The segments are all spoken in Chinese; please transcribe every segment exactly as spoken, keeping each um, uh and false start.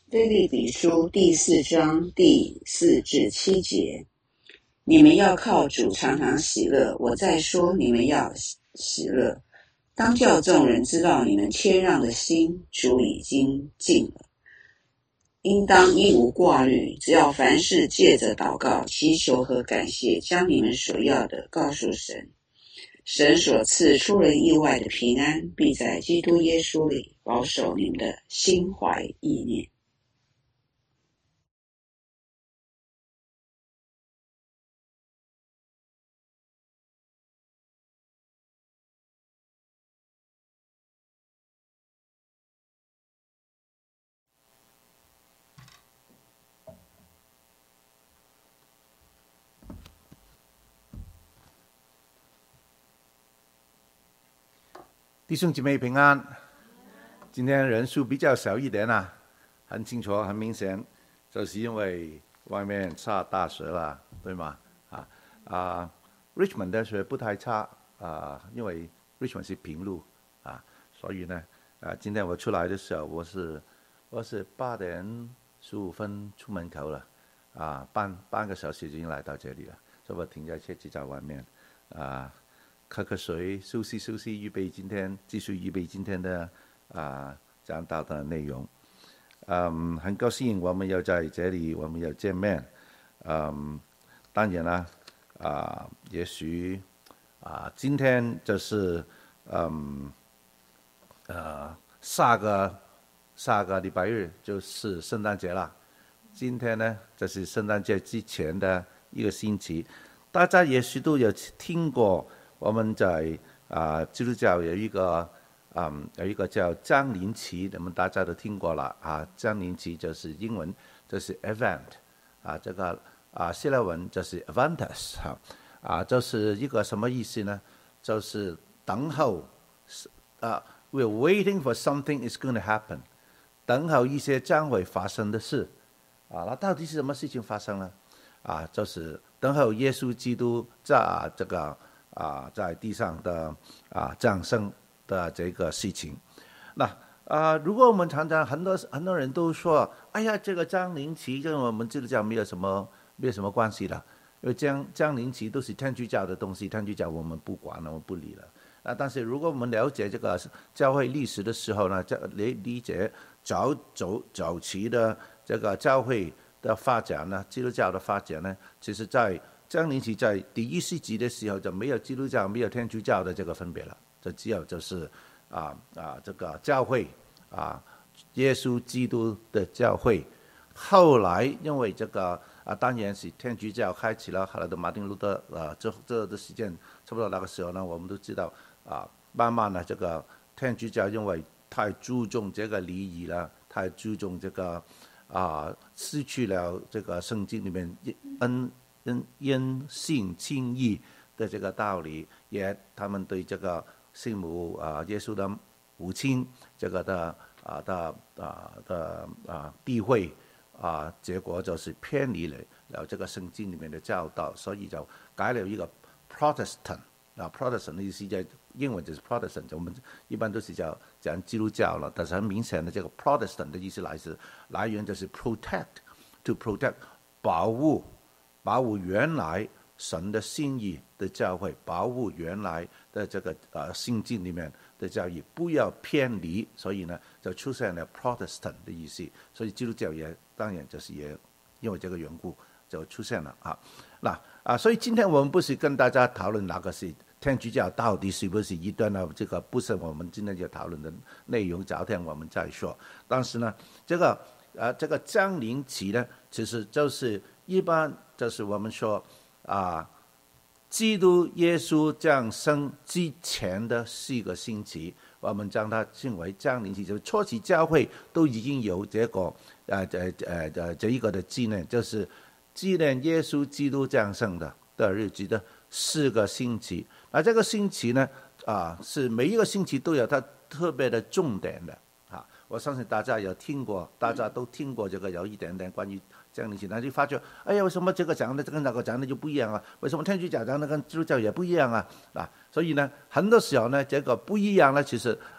腓立比书第四章第四至七节，你们要靠主常常喜乐。我再说，你们要喜乐。当叫众人知道你们谦让的心，主已经尽了。应当一无挂虑，只要凡事借着祷告、祈求和感谢，将你们所要的告诉神。神所赐出人意外的平安，必在基督耶稣里保守你们的心怀意念。 弟兄姐妹平安。今天人数比较少一点啊，很清楚很明显，就是因为外面下大雪了，对吗？啊啊 Richmond 的雪不太差啊，因为 Richmond 是平路啊，所以呢啊，今天我出来的时候，我是我是八点十五分出门口了啊，半半个小时已经来到这里了，所以我停在车子在外面啊。喝喝水，休息休息，预备今天继续预备今天的啊讲道的内容。嗯，很高兴我们要在这里，我们要见面。嗯，当然啦，啊，也许啊，今天就是嗯呃下个下个礼拜日就是圣诞节了。今天呢，这是圣诞节之前的一个星期，大家也许都有听过。我们在啊基督教有一个嗯有一个叫降临期，你们大家都听过了啊。降临期就是英文就是 event 啊，这个啊希腊文就是 eventus 哈啊，就是一个什么意思呢？就是等候啊 ，we're waiting for something is going to happen， 等候一些将会发生的事啊。那到底是什么事情发生呢？啊，就是等候耶稣基督在啊这个。啊，在地上的啊降生的这个事情，那啊，如果我们常常很多很多人都说，哎呀，这个降临期跟我们基督教没有什么没有什么关系了，因为降降临期都是天主教的东西，天主教我们不管了，我们不理了。啊，但是如果我们了解这个教会历史的时候呢，理理解早早早期的这个教会的发展呢，基督教的发展呢，其实在降临期在第一世纪的时候就没有基督教没有天主教的这个分别了，就只有就是啊啊这个教会啊耶稣基督的教会。后来因为这个啊当然是天主教开启了，后来的马丁路德啊这这的时间差不多那个时候呢，我们都知道啊慢慢的这个天主教因为太注重这个礼仪了，太注重这个啊失去了这个圣经里面恩。因信称义的这个道理，也他们对这个圣母啊耶稣的母亲这个的啊的啊的啊避讳啊，结果就是偏离了了这个圣经里面的教导，所以就改了一个 Protestant 啊 Protestant 的意思在英文就是 Protestant， 我们一般都是叫讲基督教了，但是很明显的这个 Protestant 的意思来自来源就是 protect to protect 保护。保护原来神的心意的教会，保护原来的这个呃圣经里面的教义，不要偏离，所以呢就出现了 Protestant 的意思，所以基督教也当然就是也因为这个缘故就出现了啊。那啊，所以今天我们不是跟大家讨论哪个是天主教到底是不是异端呢？这个不是我们今天要讨论的内容，昨天我们再说。但是呢，这个呃这个降临期呢，其实就是一般。就是我们说啊，基督耶稣降生之前的四个星期，我们将它称为降临期，就是初期教会都已经有这个呃呃呃呃这一个的纪念，就是纪念耶稣基督降生的的日子的四个星期。那这个星期呢，啊，是每一个星期都有它特别的重点的啊。我相信大家有听过，大家都听过这个有一点点关于。降临期，那就发觉，哎呀，为什么这个讲的跟那个讲的就不一样啊？为什么天主教讲的跟基督教也不一样啊？啊，所以呢，很多时候呢，这个不一样呢，其实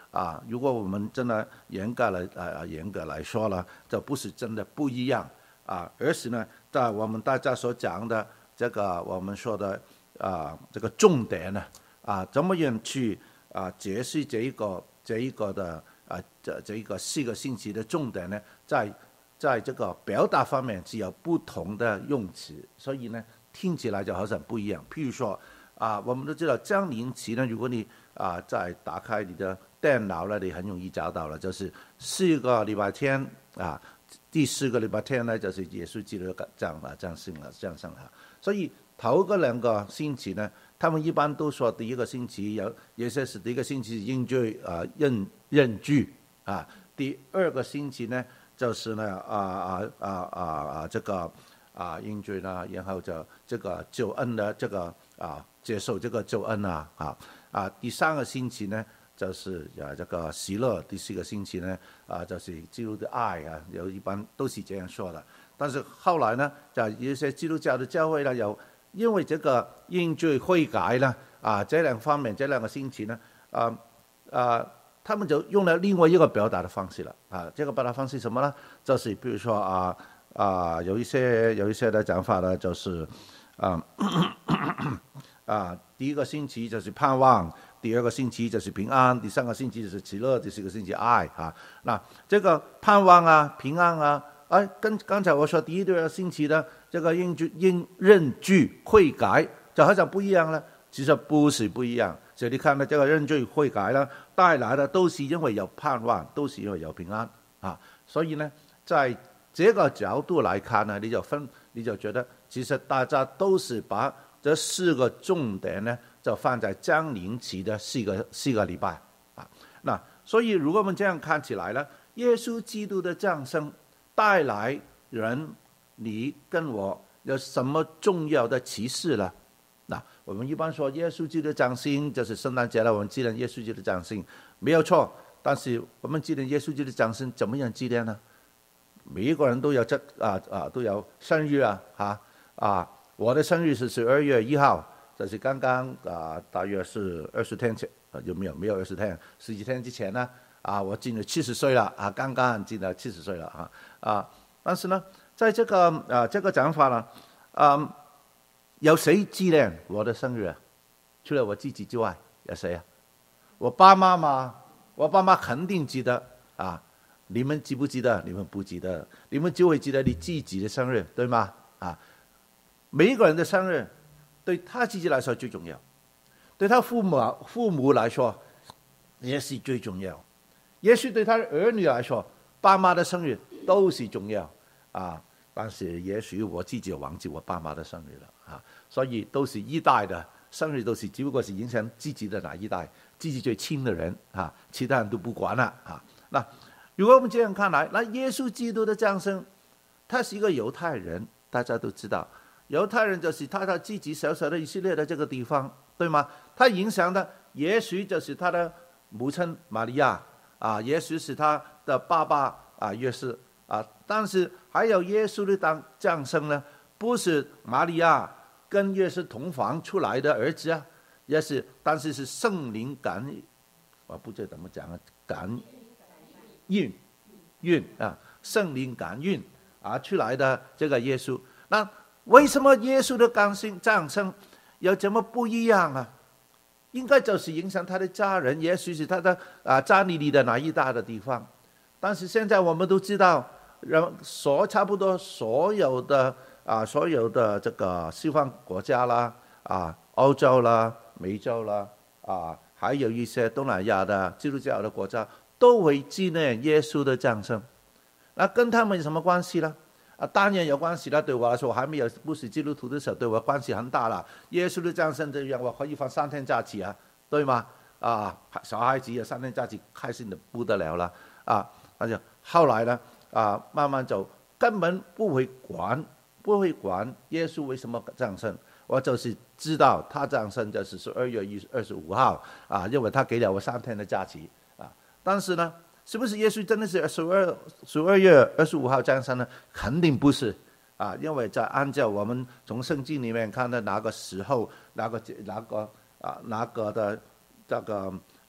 啊，如果我们真的严格来啊严格来说呢，这不是真的不一样啊，而是呢，在我们大家所讲的这个我们说的啊这个重点呢啊，怎么样去啊解释这一个这一个的啊这这一个四个星期的重点呢，在在这个表达方面是有不同的用词，所以呢听起来就好像不一样。譬如说啊，我们都知道降临期呢，如果你啊再打开你的电脑呢，你很容易找到了，就是四个礼拜天啊，第四个礼拜天呢，就是耶稣基督降了降生了降生了。所以头个两个星期呢，他们一般都说第一个星期有，有些是第一个星期应罪啊认认罪啊，第二个星期呢就是呢啊啊啊啊啊这个啊应罪呢，然后就这个救恩的这个啊接受这个救恩啊啊啊第三个星期呢。就是啊，这个喜乐。第四个星期呢，啊，就是基督的爱啊，有一般都是这样说的。但是后来呢，就有些基督教的教会呢，有因为这个认罪悔改呢，啊，这两方面这两个星期呢，啊啊，他们就用了另外一个表达的方式了啊。这个表达方式什么呢？就是比如说啊啊，有一些有一些的讲法呢，就是啊啊，第一个星期就是盼望。第二个星期就是平安，第三个星期就是喜乐，第四个星期爱啊。那这个盼望啊、平安啊，哎，跟刚才我说第一个星期的这个认罪、认认罪悔改，就好像不一样了。其实不是不一样，所以你看到这个认罪悔改呢，带来的都是因为有盼望，都是因为有平安啊。所以呢，在这个角度来看呢，你就分，你就觉得其实大家都是把这四个重点呢。就放在降临期的四个四个礼拜啊，那所以如果我们这样看起来呢，耶稣基督的降生带来人你跟我有什么重要的启示呢？那我们一般说耶稣基督的降生就是圣诞节了，我们纪念耶稣基督的降生没有错，但是我们纪念耶稣基督的降生怎么样纪念呢？每一个人都有这啊啊都有生日啊啊啊！我的生日是十二月一号。这是刚刚啊，大约是二十天前，有没有？没有二十天，十几天之前呢，啊，我进了七十岁了啊，刚刚进了七十岁了啊啊！但是呢，在这个啊这个讲法呢，啊，有谁纪念我的生日啊？除了我自己之外，有谁啊？我爸妈嘛，我爸妈肯定记得啊。你们记不记得？你们不记得，你们就会记得你自己的生日，对吗？啊，每一个人的生日。对他自己来说最重要，对他父母父母来说也是最重要，也许对他的儿女来说，爸妈的生日都是重要啊。但是也许我自己忘记我爸妈的生日了啊，所以都是一代的生日，都是只不过是影响自己的哪一代，自己最亲的人啊，其他人都不管了啊。那如果我们这样看来，那耶稣基督的降生，他是一个犹太人，大家都知道。犹太人就是他他自己小小的以色列的这个地方，对吗？他影响的也许就是他的母亲玛利亚啊，也许是他的爸爸啊约瑟啊，但是还有耶稣的当降生呢，不是玛利亚跟约瑟同房出来的儿子啊，也是，但是是圣灵感，我不知道怎么讲啊，感孕孕啊，圣灵感孕啊出来的这个耶稣，那。为什么耶稣的降生降生有这么不一样啊？应该就是影响他的家人，也许是他的啊家里里的哪一大的地方。但是现在我们都知道，人所差不多所有的啊所有的这个西方国家啦啊欧洲啦美洲啦啊还有一些东南亚的基督教的国家都会纪念耶稣的降生。那跟他们有什么关系呢？啊，当然有关系了。对我来说，我还没有不是基督徒的时候，对我关系很大了。耶稣的降生这样，我可以放三天假期啊，对吗？啊，小孩子有三天假期，开心的不得了了啊！那就后来呢，啊，慢慢就根本不会管，不会管耶稣为什么降生。我就是知道他降生就是十二月二十五号啊，因为他给了我三天的假期啊。但是呢。是不是耶稣真的是十二十二月二十五号降生呢？肯定不是啊，因为在按照我们从圣经里面看的哪个时候、哪个哪个啊、哪个的这个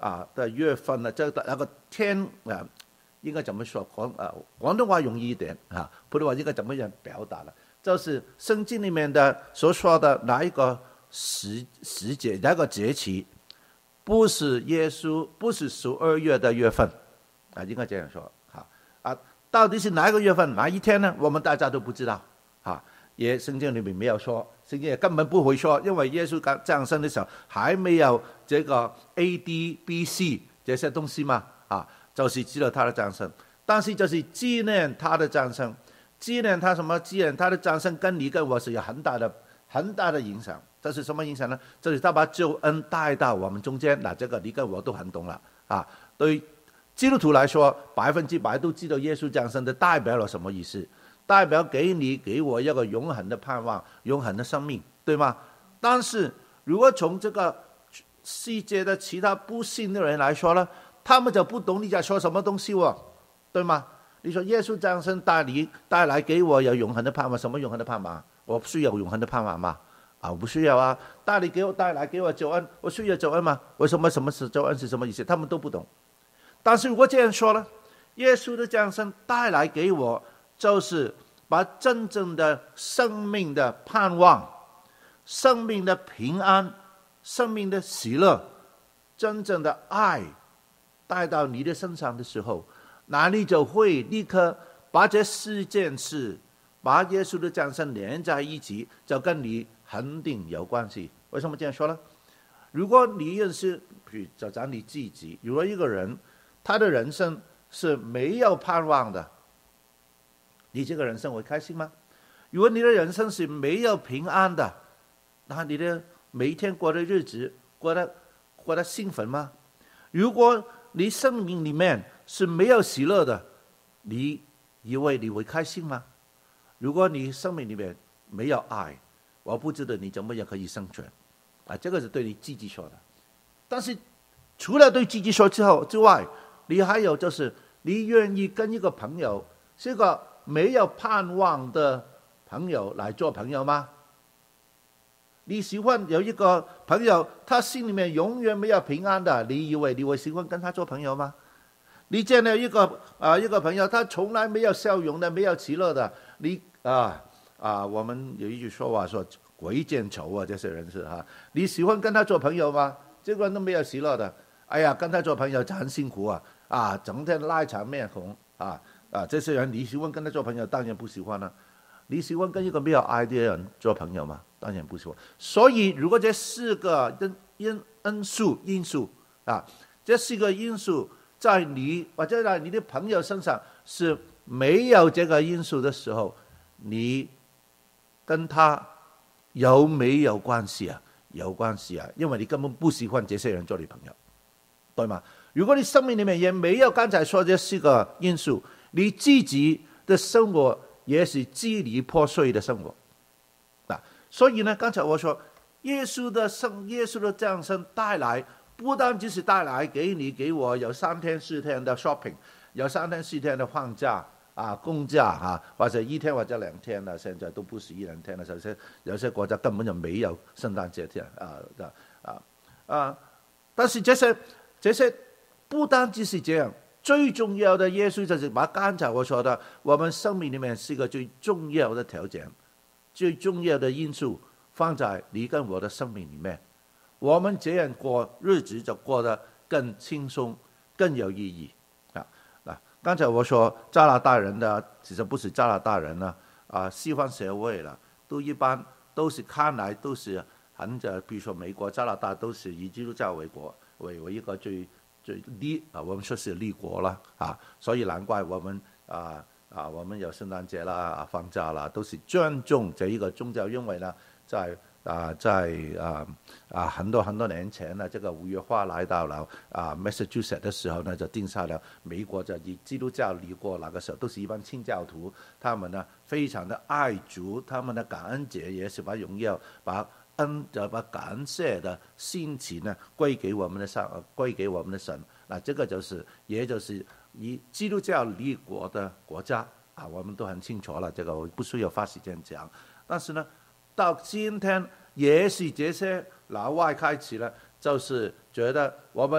啊的月份呢，这个那个天啊，应该怎么说？广啊广东话容易一点啊，普通话应该怎么样表达呢？就是圣经里面的所说的哪一个时时节，哪个节期，不是耶稣，不是十二月的月份啊，应该这样说哈啊，到底是哪一个月份哪一天呢？我们大家都不知道啊，也圣经里面没有说，圣经也根本不会说，因为耶稣刚降生的时候还没有这个 A D B C 这些东西嘛啊，就是知道他的降生，但是就是纪念他的降生，纪念他什么？纪念他的降生跟你跟我是有很大的很大的影响。这是什么影响呢？这是他把救恩带到我们中间，那这个你跟我都很懂了啊。对基督徒来说，百分之百都知道耶稣降生的代表了什么意思，代表给你给我一个永恒的盼望，永恒的生命，对吗？但是如果从这个世界的其他不信的人来说呢，他们就不懂你在说什么东西哦，对吗？你说耶稣降生带你带来给我有永恒的盼望，什么永恒的盼望？我不需要永恒的盼望吗？啊，我不需要啊！带你给我带来给我救恩，我需要救恩吗？为什么什么是救恩是什么意思？他们都不懂。但是如果这样说呢，耶稣的降生带来给我，就是把真正的生命的盼望、生命的平安、生命的喜乐、真正的爱带到你的身上的时候，那你就会立刻把这四件事，把耶稣的降生连在一起，就跟你肯定有关系。为什么这样说呢？如果你认识，就讲你自己，如果一个人他的人生是没有盼望的，你这个人生会开心吗？如果你的人生是没有平安的，那你的每一天过的日子过得过得兴奋吗？如果你生命里面是没有喜乐的，你以为你会开心吗？如果你生命里面没有爱，我不知道你怎么样可以生存啊！这个是对你自己说的。但是除了对自己说之后之外，你还有就是你愿意跟一个朋友，是个没有盼望的朋友来做朋友吗？你喜欢有一个朋友，他心里面永远没有平安的，你以为你会喜欢跟他做朋友吗？你见了一个啊、呃、一个朋友，他从来没有笑容的，没有喜乐的，你啊啊，我们有一句说话说鬼见愁啊，这些人是哈，你喜欢跟他做朋友吗？这个人都没有喜乐的，哎呀，跟他做朋友就很辛苦啊啊，整天拉长面孔啊啊，这些人你喜欢跟他做朋友，当然不喜欢了、啊。你喜欢跟一个没有爱的人做朋友吗？当然不喜欢。所以，如果这四个因因素因素啊，这四个因素在你或者在你的朋友身上是没有这个因素的时候，你跟他有没有关系啊？有关系啊，因为你根本不喜欢这些人做你朋友，对吗？如果你生命里面也没有刚才说这四个因素，你自己的生活也是支离破碎的生活。所以呢，刚才我说耶稣的生耶稣的降生带来，不单只是带来给你给我有三天四天的 shopping， 有三天四天的放假啊公假啊，或者一天或者两天了，现在都不是一两天了，有些有些国家根本就没有圣诞节天啊啊啊！但是这些这些不单只是这样，最重要的耶稣就是把刚才我说的，我们生命里面是一个最重要的条件。最重要的因素放在你跟我的生命里面，我们这样过日子就过得更轻松、更有意义啊！那刚才我说加拿大人的，其实不是加拿大人呢，啊，西方社会了，都一般都是看来都是很的，比如说美国、加拿大都是以基督教为国为为一个最最立啊，我们说是立国了啊，所以难怪我们啊。啊，我们有圣诞节啦、啊放假啦，都是尊重这一个宗教，因为呢，在啊在啊啊很多很多年前呢，这个五月花来到了啊 Massachusetts 的时候呢，就定下了美国就以基督教立国，那个时候都是一般清教徒，他们呢非常的爱主，他们的感恩节也是把荣耀、把恩、把感谢的心情呢归给我们的上，归给我们的神。那这个就是，也就是以基督教立国的国家啊，我们都很清楚了，这个我不需要花时间讲。但是呢，到今天也是这些老外开始了，就是觉得我们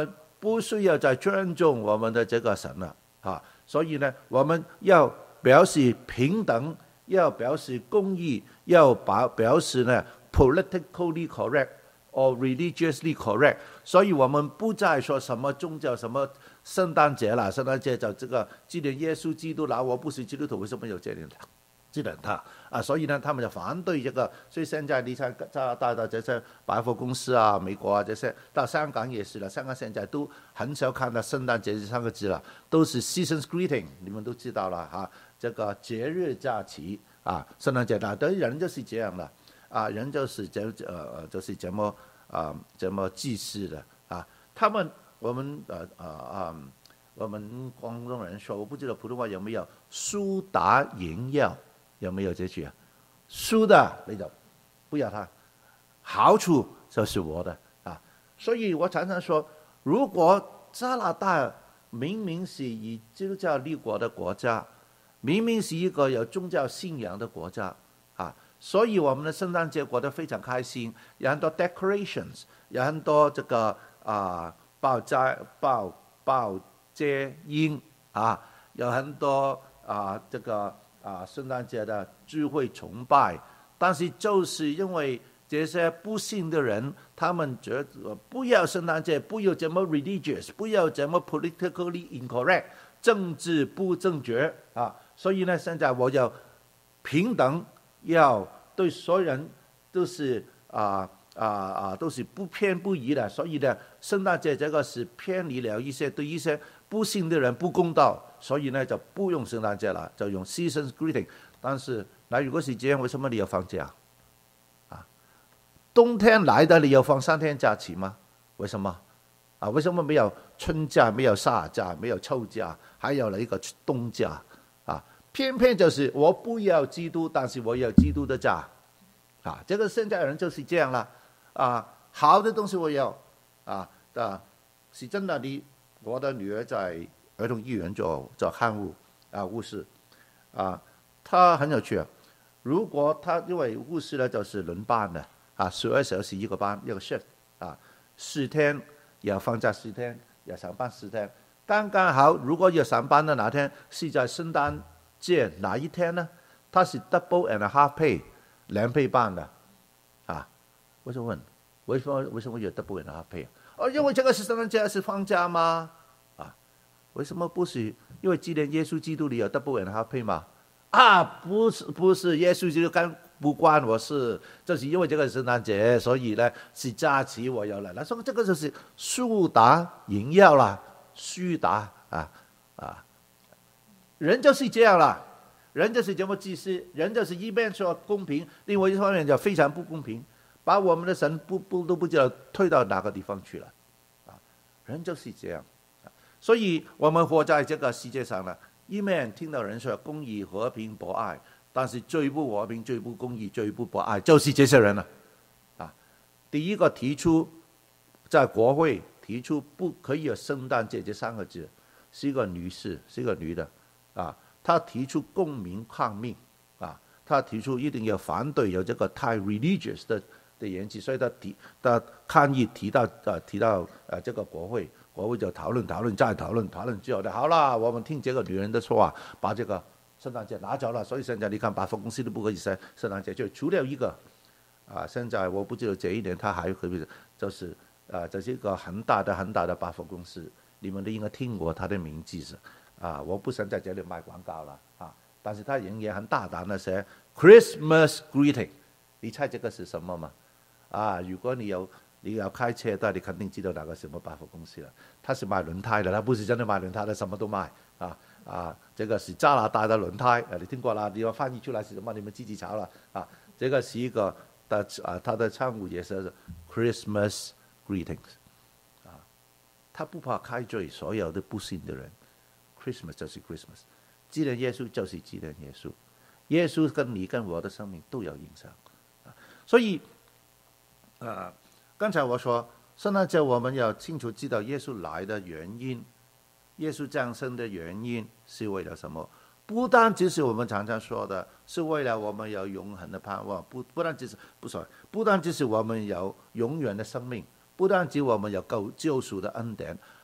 不需要再尊重我们的这个神了啊。所以呢，我们要表示平等，要表示公义，要表示呢 politically correct or religiously correct。所以我们不再说什么宗教，什么圣诞节啦，圣诞节就这个纪念耶稣基督啦。我不是基督徒，为什么有纪念他？纪念他啊，所以呢，他们就反对这个。所以现在你看加拿大的这些百货公司啊，美国啊这些，到香港也是了。香港现在都很少看到圣诞节这三个字了，都是 seasons greeting， 你们都知道了哈、啊。这个节日假期啊，圣诞节那对人就是这样的啊，人就是这呃就是这么啊这么祭祀的啊。他们我们呃呃啊，我们广东人说，我不知道普通话有没有输打赢要。有没有这句啊？输的你就不要他，好处就是我的啊。所以我常常说，如果加拿大明明是以基督教立国的国家，明明是一个有宗教信仰的国家啊，所以我们的圣诞节过得非常开心，有很多 decorations， 有很多这个啊爆炸爆爆遮阴啊，有很多啊这个。啊，圣诞节的聚会崇拜，但是就是因为这些不信的人，他们觉得不要圣诞节，不要这么 religious， 不要这么 politically incorrect， 政治不正确啊。所以呢，现在我要平等，要对所有人都是啊啊啊，都是不偏不倚的。所以呢，圣诞节这个是偏离了一些对一些不信的人不公道。所以呢，就不用圣诞节了，就用 seasons greeting。但是，那如果是这样，为什么你要放假？啊，冬天来的你要放三天假期吗？为什么？啊，为什么没有春假、没有夏假、没有秋假，还有了一个冬假？啊，偏偏就是我不要基督，但是我要基督的假。啊，这个现在人就是这样了。啊，好的东西我要，啊，啊，是真的你，我的女儿在儿童医院做做看护啊，护士啊，他很有趣啊。如果他因为护士呢就是轮班的啊，十二小时一个班一个 shift 啊，四天要放假四天，要上班四天，刚刚好。如果要上班的哪天是在圣诞节哪一天呢？他是 double and a half pay 两倍半的啊。我就问，为什么为什么有 double and a half pay？ 哦，因为这个是圣诞节是放假吗？为什么不是因为纪念耶稣基督里有 double and a half pay 吗？啊，不是不是，耶稣基督跟不关我事，就是因为这个圣诞节，所以呢是假期我要来了。所以这个就是树打赢要啦，虚打啊啊，人就是这样啦，人就是这么自私，人就是一边说公平，另外一方面就非常不公平，把我们的神不不都不知道推到哪个地方去了啊，人就是这样。所以我们活在这个世界上呢，一面听到人说公义、和平、博爱，但是最不和平、最不公义、最不博爱，就是这些人了。啊，第一个提出在国会提出不可以有圣诞节这三个字，是一个女士，是一个女的，啊，她提出公民抗命，啊，她提出一定要反对有这个太 religious 的的言辞，所以她提她抗议提到呃提到呃这个国会。国会就讨论讨论再讨论讨论之后的好了，我们听这个女人的说话，把这个圣诞节拿走了。所以现在你看百货公司都不可以圣圣诞节，就除了一个啊，现在我不知道这一年它还可以，就是啊，这是一个很大的很大的百货公司，你们都应该听过它的名字是啊，我不想在这里卖广告了啊，但是它仍然很大胆的写 Christmas greeting， 你猜这个是什么吗？啊，如果你有。你要开车的，你肯定知道那个什么百货公司了。他是卖轮胎的，他不是真的卖轮胎的，什么都卖啊啊！这个是加拿大的轮胎，啊，你听过了？你要翻译出来是什么？你们自己查了啊。这个是一个的啊，他的称呼也是 Christmas greetings 啊，他不怕开罪所有的不信的人。Christmas 就是 Christmas， 纪念耶稣就是纪念耶稣，耶稣跟你跟我的生命都有影响啊。所以啊。刚才我说，圣诞节我们要清楚知道耶稣来的原因，耶稣降生的原因是为了什么？不单只是我们常常说的，是为了我们有永恒的盼望，不不单只是不是，不单只是我们有永远的生命，不单只我们有救救赎的恩典，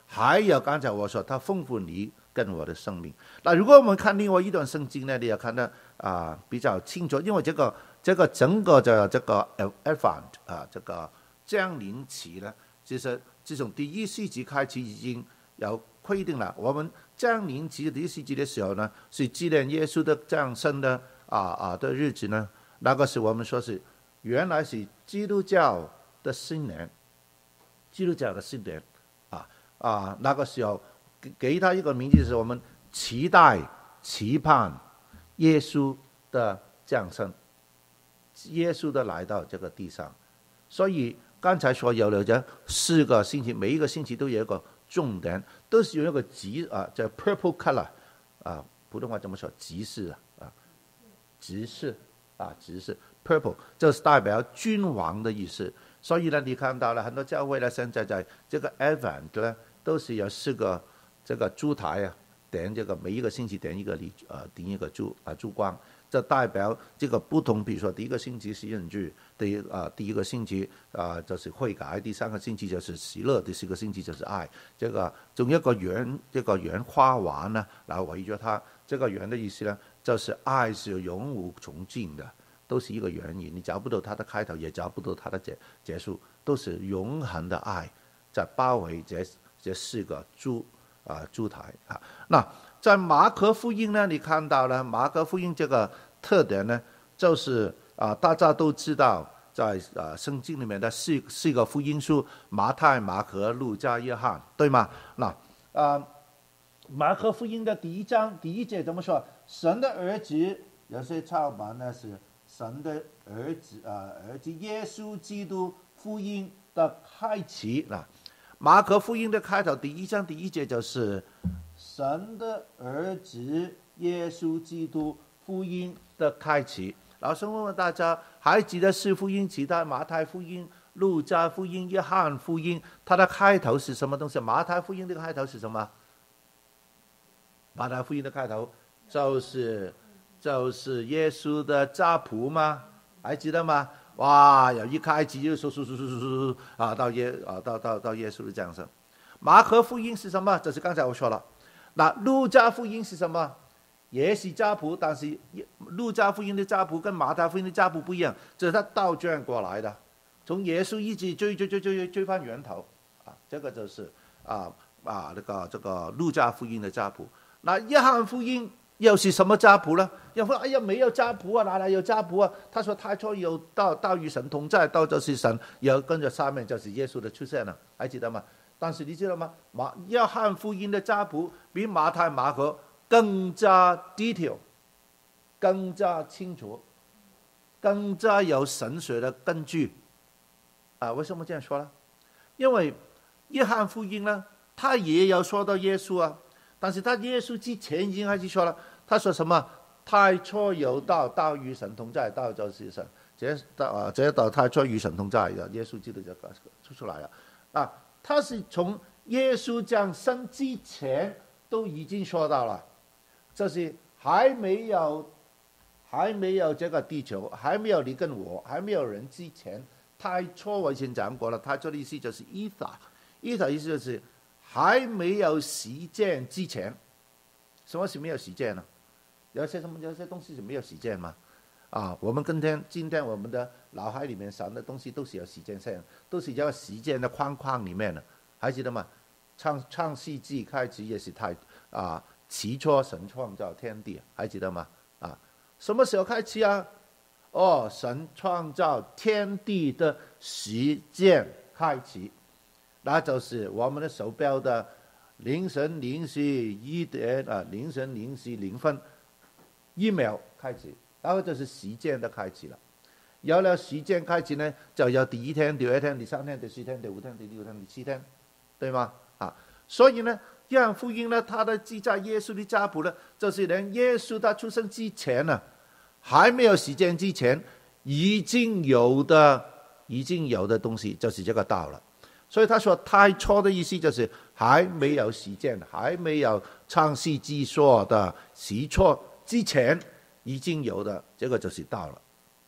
还有刚才我说他丰富你跟我的生命。那如果我们看另外一段圣经呢，你要看得啊、呃、比较清楚，因为这个这个整个的这个 Advent 啊、呃、这个降临期呢，其实自从第一世纪开始已经有规定了，我们降临期第一世纪的时候呢，是纪念耶稣的降生的啊啊的日子呢，那个是我们说是原来是基督教的新年，基督教的新年啊啊，那个时候给给他一个名字，是我们期待期盼耶稣的降生，耶稣的来到这个地上。所以刚才所有的这四个星期，每一个星期都有一个重点，都是有一个集啊，叫 purple color 啊，普通话怎么说？集市啊，集市啊，集市 purple 就是代表君王的意思。所以呢，你看到了很多教会呢，现在在这个 Advent 呢，都是有四个这个烛台啊，点这个每一个星期点一个礼呃点一个烛啊烛光，这代表这个不同。比如说第一个星期是认罪，第一啊第一个星期啊就是悔改，第三个星期就是喜乐，第四个星期就是爱。这个仲有一個圓一個圓花環呢，然後圍咗它。這個圓的意思呢，就是愛是永無窮盡的，都是一個原因，你找不到它的開頭，也找不到它的結結束，都是永恆的愛在包圍這這四個燭啊燭台啊。那在馬可福音呢，你看到了馬可福音這個特點呢，就是啊大家都知道，在啊聖經裡面的四四個福音書，馬太、馬可、路加、約翰，對嗎？那啊馬可福音的第一章第一節怎麼說？神的兒子，有些抄版呢是神的兒子啊，兒子耶穌基督福音的開始。嗱，馬可福音的開頭第一章第一節就是神的兒子耶穌基督福音的開始。老師問問大家，還記得四福音其他馬太福音、路加福音、約翰福音，它的開頭是什麼東西？馬太福音的開頭是什麼？馬太福音的開頭就是就是耶穌的家譜嗎？還記得嗎？哇，由一開始就說說說說說說啊，到耶啊到到到耶穌的降生。馬可福音是什麼？就是剛才我說了。那路加福音是什麼？也是家譜，但是路加福音的家譜跟馬太福音的家譜不一樣，這是他倒轉過來的，從耶穌一直追追追追追翻源頭啊，這個就是啊啊那個這個路加福音的家譜。那約翰福音又是什麼家譜呢？又說哎呀沒有家譜啊，哪來有家譜啊？他說太初有道，道與神同在，道就是神，有跟着下面就是耶穌的出現了，還記得嗎？但是你知道嗎？馬約翰福音的家譜比馬太馬可更加 detail， 更加清楚，更加有神學的根據啊！為什麼這樣說呢？因為約翰福音呢，他也有說到耶穌啊，但是他耶穌之前已經開始說了，他說什麼？太初有道，道與神同在，道就是神。這道啊，這道太初與神同在，耶穌基督就出出來了啊！他是從耶穌降生之前都已經說到了。就是還沒有還沒有這個地球，還沒有你跟我，還沒有人之前，太初我以前講過了，太初的意思就是 ether，ether 意思就是還沒有實踐之前。什麼是沒有實踐呢？有些什麼有些東西是沒有實踐嗎？啊，我們今天今天我們的腦海裡面想的東西都是有實踐性，都是有實踐的框框裡面的，還記得嗎？創創世紀開始也是太啊。起初神創造天地，還記得嗎？啊，什麼時候開始啊？哦，神創造天地的時間開始，那就是我們的手錶的凌晨零時一點啊，凌晨零時零分一秒開始，然後就是時間的開始了。有了時間開始呢，就有第一天、第二天、第三天、第四天、第五天、第六天、第七天，對嗎？啊，所以呢。約翰福音呢，他的記載耶穌的家譜呢，就是連耶穌他出生之前呢，還沒有時間之前，已經有的已經有的東西，就是這個道了。所以他說太初的意思就是還沒有時間，還沒有創世紀說的起初之前已經有的，這個就是道了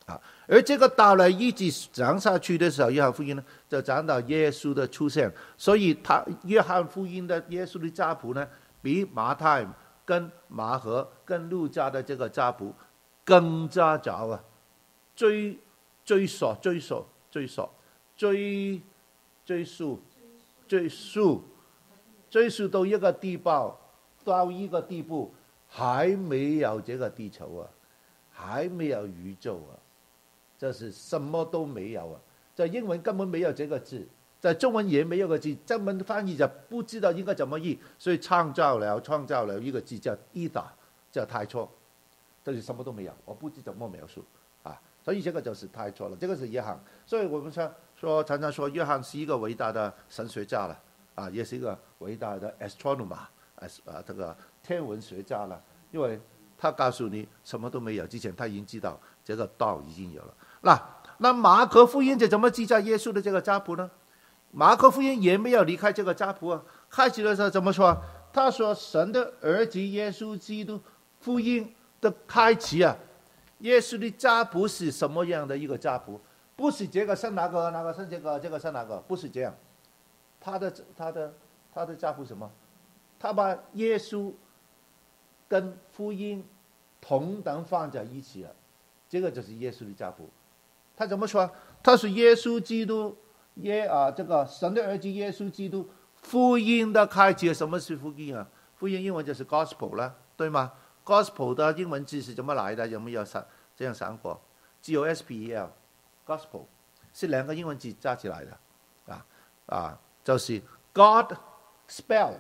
啊。而这个道呢，一直讲下去的时候，约翰福音呢就讲到耶稣的出现，所以他约翰福音的耶稣的家谱呢，比马太跟马可跟路加的这个家谱更加早啊，追追溯追溯追溯追追溯追溯追溯到一个地步，到一个地步还没有这个地球啊，还没有宇宙啊，这是什么都没有啊！在英文根本没有这个字，在中文也没有个字，中文翻译就不知道应该怎么译，所以创造了创造了一个字叫伊达，叫太初，这是什么都没有，我不知怎么描述啊！所以这个就是太初了，这个是约翰。所以我们说说常常说约翰是一个伟大的神学家了啊，也是一个伟大的 astronomer 啊，这个天文学家了，因为他告诉你什么都没有之前，他已经知道这个道已经有了。那那马可福音就怎么记载耶稣的这个家谱呢？马可福音也没有离开这个家谱啊。开始的时候怎么说？他说神的儿子耶稣基督福音的开启啊，耶稣的家谱是什么样的一个家谱？不是这个生哪个，哪个生这个，这个生哪个，不是这样。他的他的他的家谱什么？他把耶稣跟福音同等放在一起了，这个就是耶稣的家谱。他怎么说？他是耶稣基督耶啊，这个神的儿子耶稣基督福音的开启。什么是福音啊？福音英文就是 gospel 了，对吗？ gospel 的英文字是怎么来的？有没有这样想过？ G O S P E L gospel 是两个英文字加起来的啊啊，就是 God spell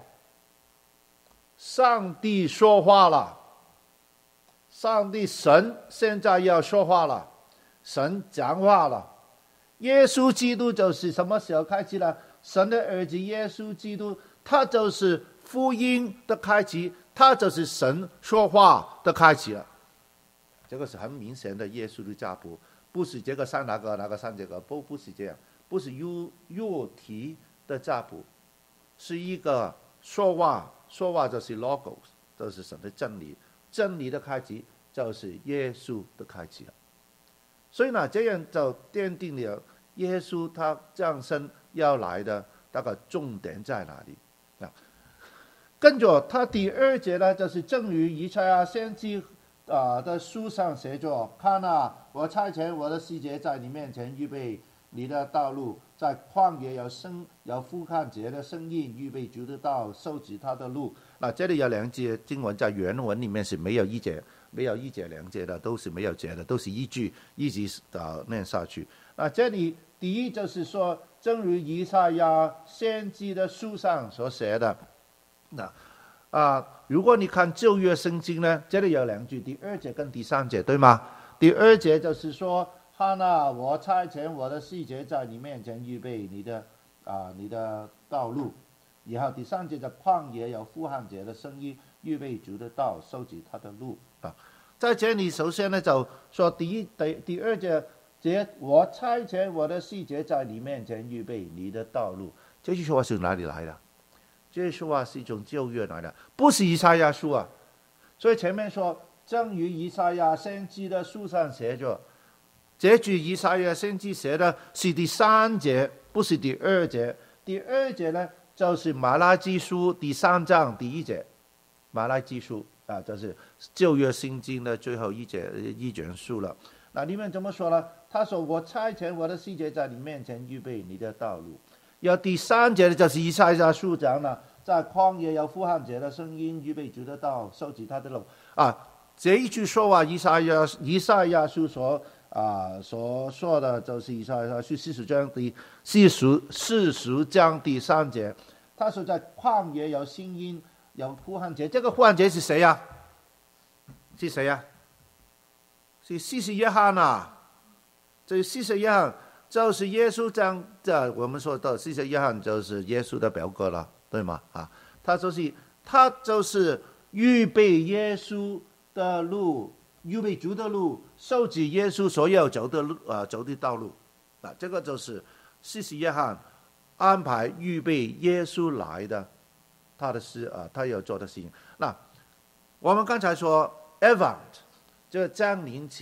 上帝说话了，上帝神现在要说话了，神讲话了。耶稣基督就是什么时候开启了？神的儿子耶稣基督，他就是福音的开启，他就是神说话的开启了。这个是很明显的耶稣的家谱，不是这个上哪个哪个上这个，不不是这样，不是肉肉体的家谱，是一个说话，说话就是 logos， 就是神的真理，真理的开启就是耶稣的开启了。所以呢，这样就奠定了耶稣他降生要来的那个重点在哪里啊？跟着他第二节呢，就是正如以赛亚先知啊的书上写着：看啊，我差遣我的使者在你面前预备你的道路，在旷野有声有呼喊者的声音，预备主的道，收集他的路。那这里有两节经文在原文里面是没有一节。没有一节两节的，都是没有节的，都是一句一直啊念下去。那这里第一就是说，正如以赛亚先知的书上所写的，那啊，如果你看旧约圣经呢，这里有两句，第二节跟第三节，对吗？第二节就是说，哈娜，我差遣我的使者在你面前预备你的啊你的道路。然后第三节的旷野有呼喊者的声音，预备主的道，收集他的路啊。在这里首先呢就说第一第第二节，节我差遣我的使者在你面前预备你的道路。这句说话是哪里来的？这句说话是从旧约来的，不是以赛亚书啊。所以前面说，正如以赛亚先知的书上写着，这句以赛亚先知写的是第三节，不是第二节。第二节呢，就是马拉基书第三章第一节，马拉基书啊，就是旧约圣经的最后一节一卷书了。那里面怎么说呢？他说：“我差遣我的使者在你面前预备你的道路。”要第三节的就是以赛亚书讲了，在旷野有呼喊者的声音，预备主的道，收集他的路啊。这一句说话，以赛亚以赛亚书所啊所说的就是以赛亚书四十章第四十四十章第三节。他说在旷野有声音，有呼喊者。这个呼喊者是谁呀、啊？是谁呀、啊？是施洗约翰啊！这施洗约翰就是耶稣将这我们说的施洗约翰就是耶稣的表哥了，对吗？啊，他就是他就是预备耶稣的路，预备主的路，收集耶稣所有走的路啊、呃、走的道路啊，这个就是施洗约翰安排预备耶稣来的他的事啊，他要做的事情。那我们刚才说 Advent 这个降临期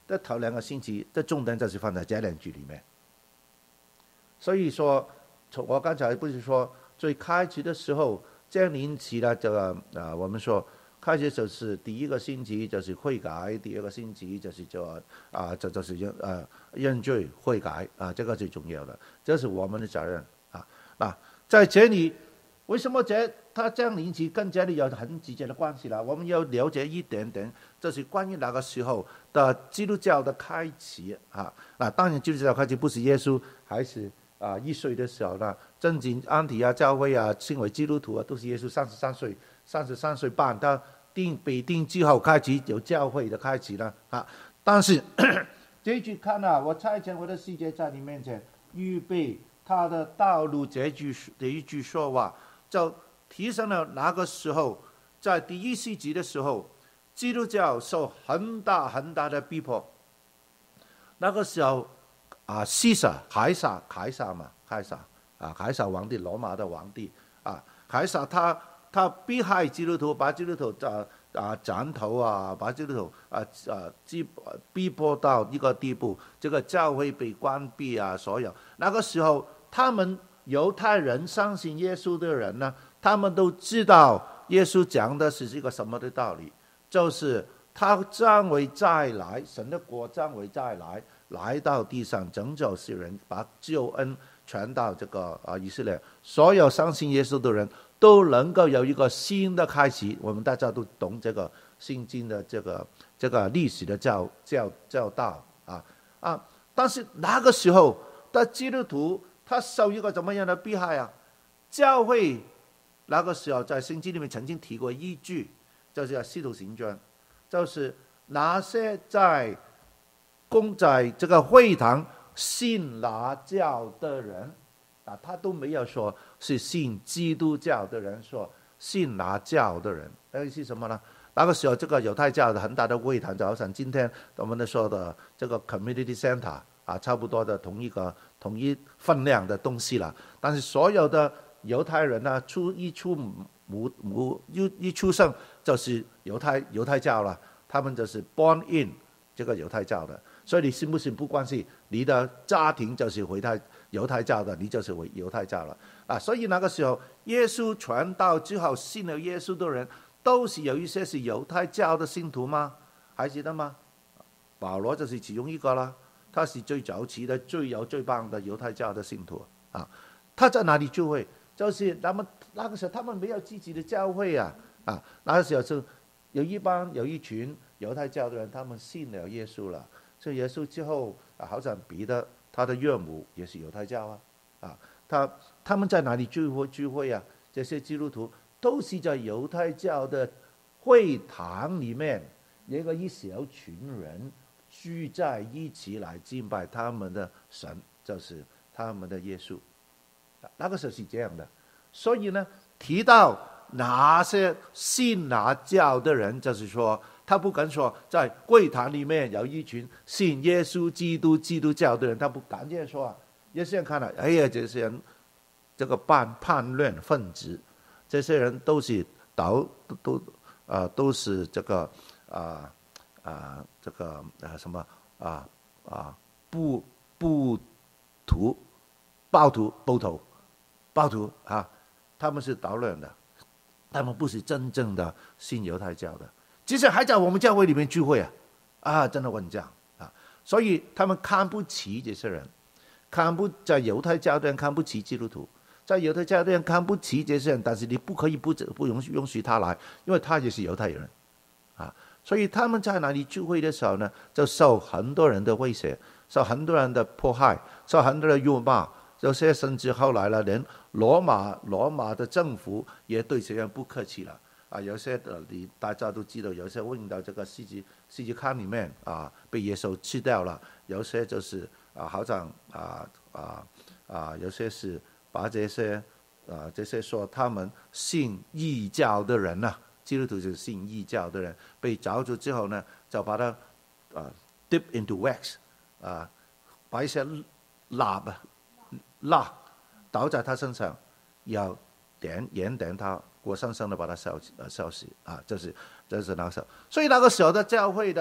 这头两个星期的重点就是放在这两句里面。所以说，我刚才不是说最开始的时候降临期了，这个啊，我们说开始就是第一个星期就是悔改，第二个星期就是就啊，这就是认啊认罪悔改啊，这个最重要的，这是我们的责任啊。那在这里，为什么这它降临期跟这里有很直接的关系了？我们要了解一点点，这是关于那个时候的基督教的开启啊。那当然，基督教开启不是耶稣还是。啊，一岁的时候呢，正经安提阿教会啊，称为基督徒啊，都是耶稣三十三岁、三十三岁半，他定被定之后开始有教会的开启了啊。但是这句看啊，我差遣我的使者在你面前预备他的道路，这句这一句说话，就提升了那个时候，在第一世纪的时候，基督教受很大很大的逼迫，那个时候。啊，西撒凯撒凯撒嘛，凯撒啊，凯撒皇帝，罗马的皇帝啊，凯撒他他逼害基督徒，把基督徒啊啊斩头啊，把基督徒啊啊逼逼迫到一个地步，这个教会被关闭啊，所有那个时候，他们犹太人相信耶稣的人呢，他们都知道耶稣讲的是一个什么的道理，就是他将会再来，神的国将会再来。来到地上拯救世人，把救恩传到这个啊以色列，所有相信耶稣的人都能够有一个新的开始。我们大家都懂这个圣经的这个这个历史的教教教导啊啊！但是那个时候的基督徒，他受一个怎么样的迫害啊？教会那个时候在圣经里面曾经提过一句，就是《使徒行传》，就是那些在供在这个会堂信那教的人啊，他都没有说是信基督教的人，说信那教的人，那是什么呢？那个时候，这个犹太教的很大的会堂，就好像今天我们说的这个 community center 啊，差不多的同一个同一分量的东西了。但是所有的犹太人呢，出一出母母一一出生就是犹太犹太教了，他们就是 born in 这个犹太教的。所以你信不信不关系，你的家庭就是回太犹太教的，你就是回犹太教了啊。所以那个时候，耶稣传道之后，信了耶稣的人，都是有一些是犹太教的信徒吗？还记得吗？保罗就是其中一个啦，他是最早期的、最有最棒的犹太教的信徒啊。他在哪里聚会？就是他们那个时候，他们没有自己的教会啊啊。那个时候是有一帮有一群犹太教的人，他们信了耶稣了。所以耶稣之后啊，好像彼得他的岳母也是犹太教啊，啊，他他们在哪里聚会聚会啊？这些基督徒都是在犹太教的会堂里面，有一个一小群人聚在一起来敬拜他们的神，就是他们的耶稣。那个时候是这样的，所以呢，提到哪些信哪教的人，就是说。他不敢说在会堂里面有一群信耶稣基督基督教的人，他不敢这样说啊。有些人看了，哎呀，这些人这个叛叛乱分子，这些人都是都都啊、呃、都是这个啊啊、呃、这个啊、呃、什么啊啊不不徒暴徒暴徒暴徒啊，他们是捣乱的，他们不是真正的信犹太教的。其实还在我们教会里面聚会啊，啊，真的混账啊！所以他们看不起这些人，看不在犹太教的人看不起基督徒，在犹太教的人看不起这些人，但是你不可以不不允许允许他来，因为他也是犹太人啊。所以他们在那里聚会的时候呢，就受很多人的威胁，受很多人的迫害，受很多人的辱骂。有些甚至后来了，连罗马罗马的政府也对这些人不客气了。啊，有些的你大家都知道，有些问到这个狮子狮子坑里面啊，被野兽吃掉了；有些就是啊，好像啊啊啊，有些是把这些啊这些说他们信异教的人呐、啊，基督徒就是信异教的人，被找住之后呢，就把他啊 dip into wax 啊，把一些蜡蜡倒在他身上，要点点点他。活生生的把它烧呃烧死啊！这是这是那个时候，所以那个时候的教会的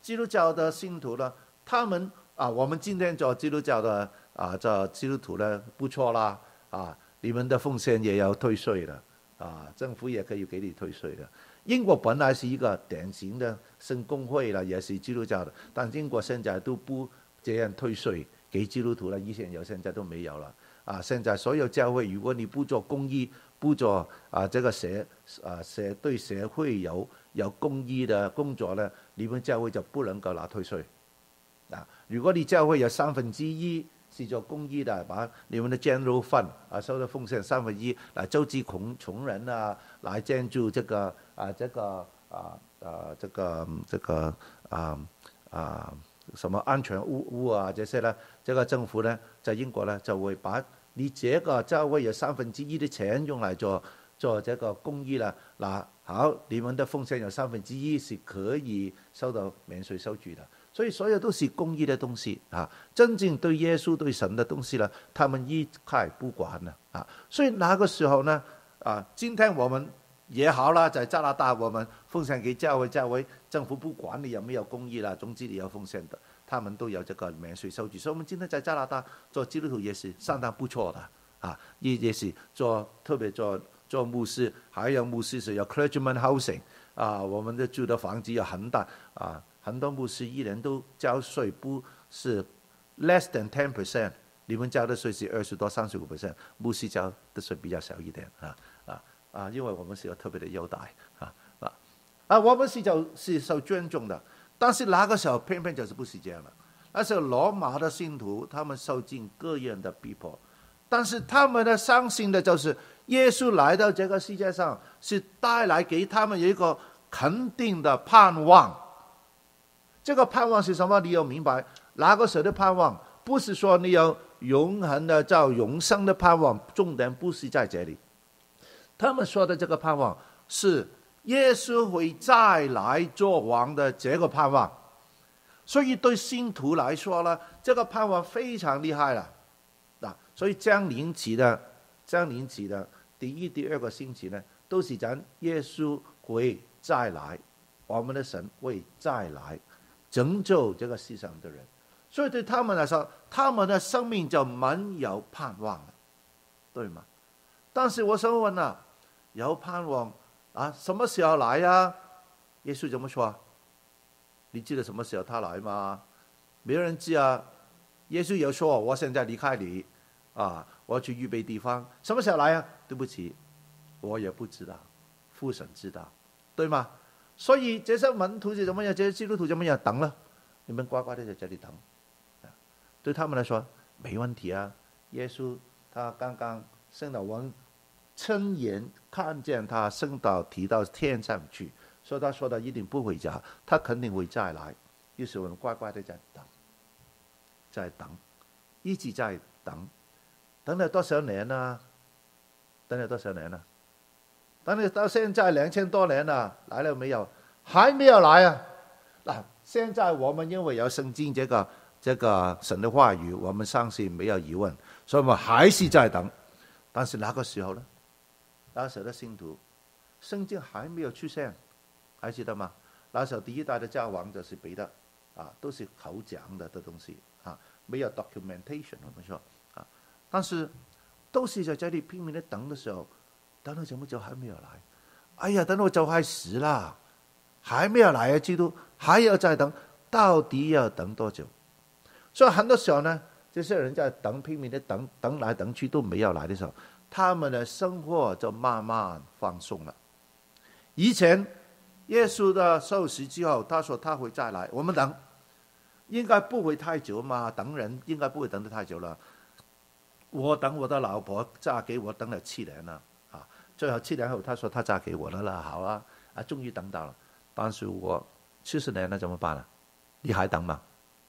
基督教的信徒呢，他们啊，我们今天做基督教的啊，这基督徒呢不错啦啊，你们的奉献也要退税的啊，政府也可以给你退税的。英国本来是一个典型的圣公会了，也是基督教的，但英国现在都不这样退税给基督徒了，以前有，现在都没有了啊。现在所有教会，如果你不做公益，不做啊这个社啊社对社会有有公益的工作呢，你们教会就不能够拿退税啊。如果你教会有三分之一是做公益的，把你们的 general fund 啊收的奉献三分之一来周济穷穷人啊，来建筑这个啊这个啊啊这个这个啊啊什么安全屋屋啊这些呢，这个政府呢在英国呢就会把你这个教会有三分之一的钱用来做做这个公益了，那好，你们的奉献有三分之一是可以收到免税收据的。所以所有都是公益的东西啊，真正对耶稣对神的东西呢，他们一概不管了啊。所以那个时候呢，啊，今天我们也好了，在加拿大我们奉献给教会，教会政府不管你有没有公益了，总之你要奉献的，他们都有这个免税收据。所以我们今天在加拿大做基督徒也是相当不错的啊，也也是做特别做做牧师，还有牧师是有 clergyman housing 啊，我们的住的房子有很大啊。很多牧师一年都交税，不是 less than ten percent， 你们交的税是二十多、三十五 percent， 牧师交的税比较少一点啊啊啊！因为我们是有特别的优待啊啊啊！我们是就是受尊重的，但是那个时候偏偏就是不是这样的。那时候罗马的信徒，他们受尽各样的逼迫，但是他们的相信的就是耶稣来到这个世界上，是带来给他们有一个肯定的盼望。这个盼望是什么？你要明白，那个时候的盼望不是说你有永恒的叫永生的盼望，重点不是在这里。他们说的这个盼望是耶稣会再来做王的这个盼望。所以对信徒来说呢，这个盼望非常厉害了。那所以降临期的降临期的第一、第二个星期呢，都是讲耶稣会再来，我们的神会再来。拯救这个世上的人，所以对他们来说，他们的生命就没有盼望了，对吗？但是我想问啊，有盼望啊，什么时候来啊？耶稣怎么说？你记得什么时候他来吗？没有人知啊。耶稣有说，我现在离开你啊，我去预备地方，什么时候来啊？对不起，我也不知道，父神知道，对吗？所以这些门徒是怎么样？这些基督徒怎么样？等了，你们乖乖的在这里等。对他们来说没问题啊。耶稣他刚刚升到，我们亲眼看见他升到提到天上去，所以他说他一定不回家，他肯定会再来。于是我们乖乖的在等，在等，一直在等，等了多少年啊？等了多少年啊？但是到现在两千多年了，来了没有？还没有来啊！那现在我们因为有圣经这个这个神的话语，我们相信没有疑问，所以我们还是在等。但是那个时候呢？那时候的信徒，圣经还没有出现，还记得吗？那时候第一代的教皇就是彼得啊，都是口讲的的东西啊，没有 documentation 我们说啊，但是都是在这里拼命的等的时候。等到怎么就还没有来？哎呀，等到就快死了，还没有来啊！基督还要再等，到底要等多久？所以很多时候呢，这些人在等，拼命的等，等来等去都没有来的时候，他们的生活就慢慢放松了。以前耶稣的受死之后，他说他会再来，我们等，应该不会太久嘛，等人应该不会等得太久了。我等我的老婆嫁给我，等了七年了。最后七年后，他说他嫁给我了啦，好啊，啊，终于等到了。但是我七十年了怎么办啊？你还等吗？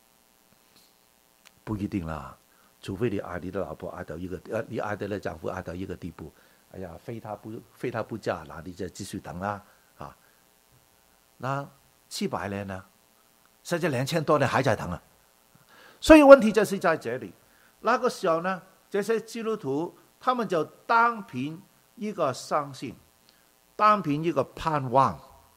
不一定啦，除非你爱你的老婆爱到一个，呃，你爱的丈夫爱到一个地步，哎呀，非他不非他不嫁，那你就继续等啦，啊。那七百年呢？甚至两千多年还在等啊。所以问题就是在这里。那个时候呢，这些基督徒他们就单凭一个相信，单凭一个盼望，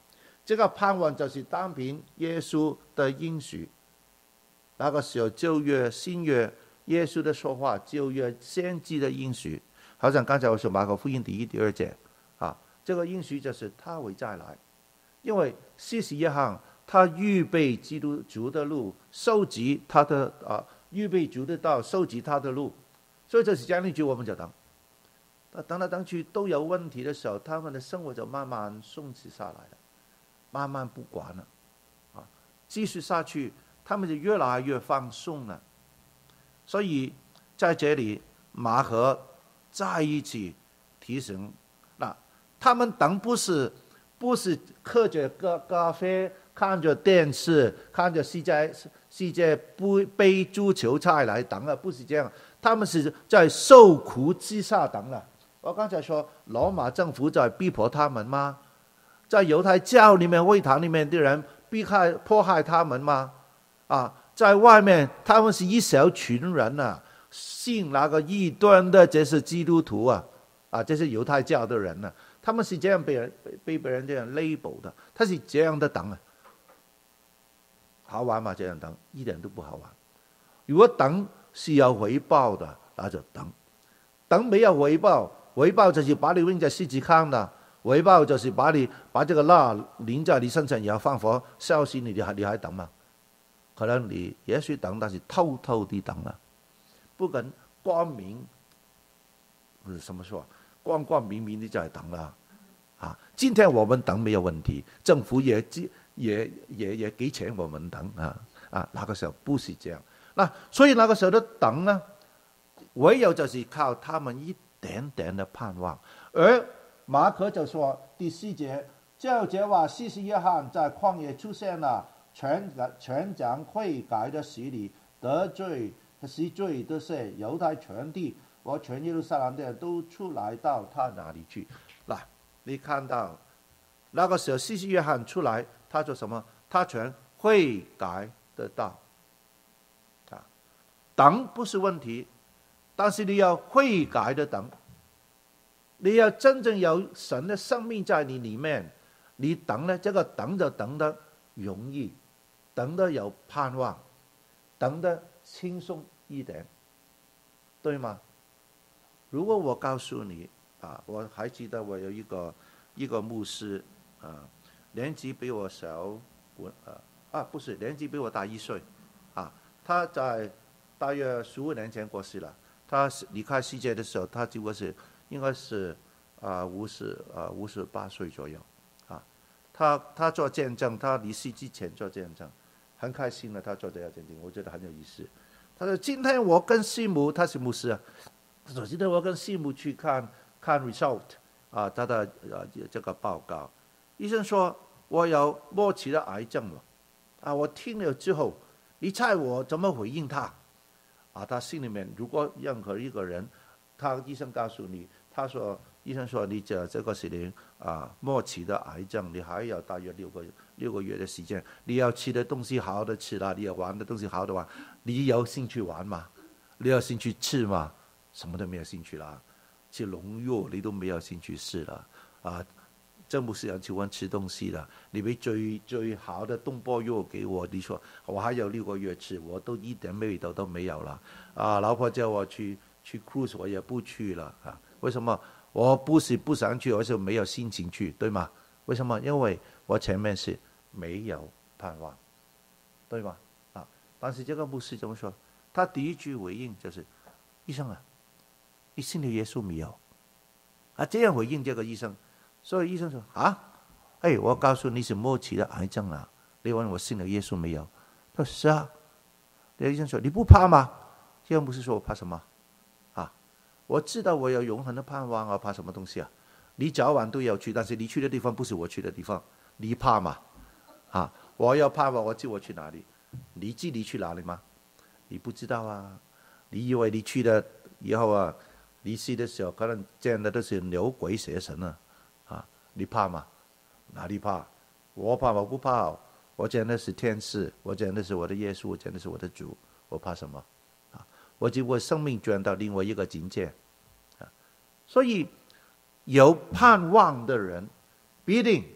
这个盼望就是单凭耶稣的应许。那个时候旧约新约耶稣的说话，旧约先知的应许，好像刚才我说马可福音第一第二节啊，这个应许就是他会再来，因为施洗约翰他预备基督徒的路，收集他的啊预备主的道，收集他的路，所以这是这样一句我们就等。等来等去都有问题的时候，他们的生活就慢慢松弛下来了，慢慢不管了，啊，继续下去，他们就越来越放松了。所以在这里，马可再一次提醒，那他们等不是不是喝着咖啡，看着电视，看着世界世界杯足球赛来等啊，不是这样，他们是在受苦之下等了。我刚才说罗马政府在逼迫他们吗？在犹太教里面会堂里面的人逼害迫害他们吗？啊，在外面他们是一小群人啊，信那个异端的，这是基督徒啊，啊，这是犹太教的人啊，他们是这样被人被别人这样 label 的，他是这样的等啊，好玩吗？这样等一点都不好玩。如果等是有回报的，那就等；等没有回报。回报就是把你扔在狮子坑的，回报就是把你把这个蜡淋在你身上，然后放火烧死你，你还你还等吗？可能你也许等，但是偷偷地等了，不敢光明，不是什么说，光光明明的在等了啊！今天我们等没有问题，政府也也也也给钱我们等啊啊！那个时候不是这样，那所以那个时候的等呢，唯有就是靠他们一点点的盼望。而马可就说第四节，就这话，施洗约翰在旷野出现了，全全讲悔改的洗礼，得罪洗罪的是犹太全地和全耶路撒冷的人都出来到他那里去。嗱，你看到那個時候施洗約翰出來，他做什麼？他傳悔改的道。啊，等不是問題，但是你要悔改的等，你要真正有神的生命在你裡面，你等呢，這個等就等得容易，等得有盼望，等得輕鬆一點，對嗎？如果我告訴你啊，我還記得我有一個一個牧師啊，年紀比我小，我啊啊不是年紀比我大一歲啊，他在大約十五年前過世了。他離開世界的時候，他只不過是應該是啊五十啊五十八歲左右啊。他他做見證，他離世之前做見證，很開心的，他做這個見證，我覺得很有意思。他說：今天我跟師母，他是牧師啊。他說：今天我跟師母去看看 result 啊，他的啊這個報告，醫生說我有末期的癌症了啊。我聽了之後，你猜我怎麼回應他？啊，他心裡面如果任何一個人，他醫生告訴你，他說醫生說你這這個是你啊末期的癌症，你還有大約六個六個月的時間，你要吃的東西好好的吃啦，你要玩的東西好好的玩，你有興趣玩嗎？你有興趣吃嗎？什麼都沒有興趣啦，吃農藥你都沒有興趣試啦，啊，真不是人喜歡吃東西啦。你俾最最好的東坡肉給我，你說我還有六個月吃，我都一點味道都沒有了。啊，老婆叫我去去 cruise， 我也不去了啊。為什麼？我不是不想去，而是沒有心情去，對嗎？為什麼？因為我前面是沒有盼望，對嗎？啊，但是這個牧師怎麼說？他第一句回應就是：醫生啊，你信了耶穌沒有？啊，這樣回應這個醫生。所以醫生說：啊，哎，我告訴你是末期的癌症啊！你問我信了耶穌沒有？他說：是啊。那醫生說：你不怕嗎？這個牧師說：我怕什麼？啊，我知道我有永恆的盼望，我怕什麼東西啊？你早晚都要去，但是你去的地方不是我去的地方，你怕嗎？啊，我要盼望，我知我去哪裡。你知你去哪裡嗎？你不知道啊！你以為你去了以後啊，你死的時候可能見的都是牛鬼蛇神啊！啊，你怕嗎？哪裡怕？我怕，我不怕。我見的是天使，我見的是我的耶穌，我見的是我的主，我怕什麼？啊，我只不過生命轉到另外一個境界。啊，所以有盼望的人，必定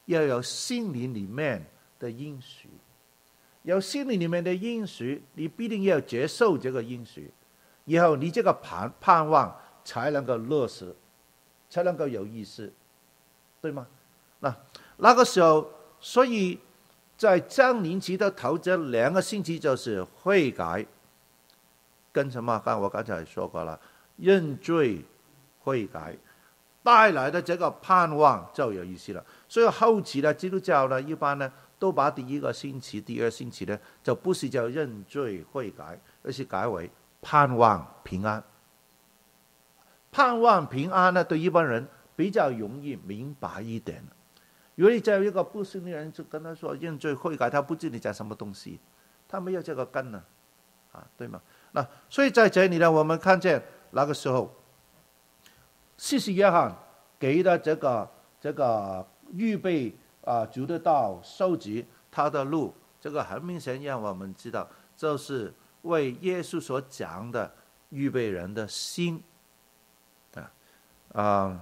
要有心灵里面的应许，有心灵里面的应许，你必定要接受这个应许，以后你这个盼盼望才能够落实，才能够有意思，对吗？那那个时候，所以在降临期的头这两个星期就是悔改，跟什么？刚我刚才说过了，认罪悔改带来的这个盼望就有意思了。所以后期的基督教呢，一般呢都把第一个星期、第二星期呢，就不是叫认罪悔改，而是改为盼望平安。盼望平安呢，对一般人比较容易明白一点。如果你在一个不信的人就跟他说认罪悔改，他不知你讲什么东西，他没有这个根呢，啊，对吗？那所以在这里呢，我们看见那个时候，施洗约翰给的这个这个预备啊，主的道，收集他的路，这个很明显让我们知道，就是为耶稣所讲的预备人的心啊，啊。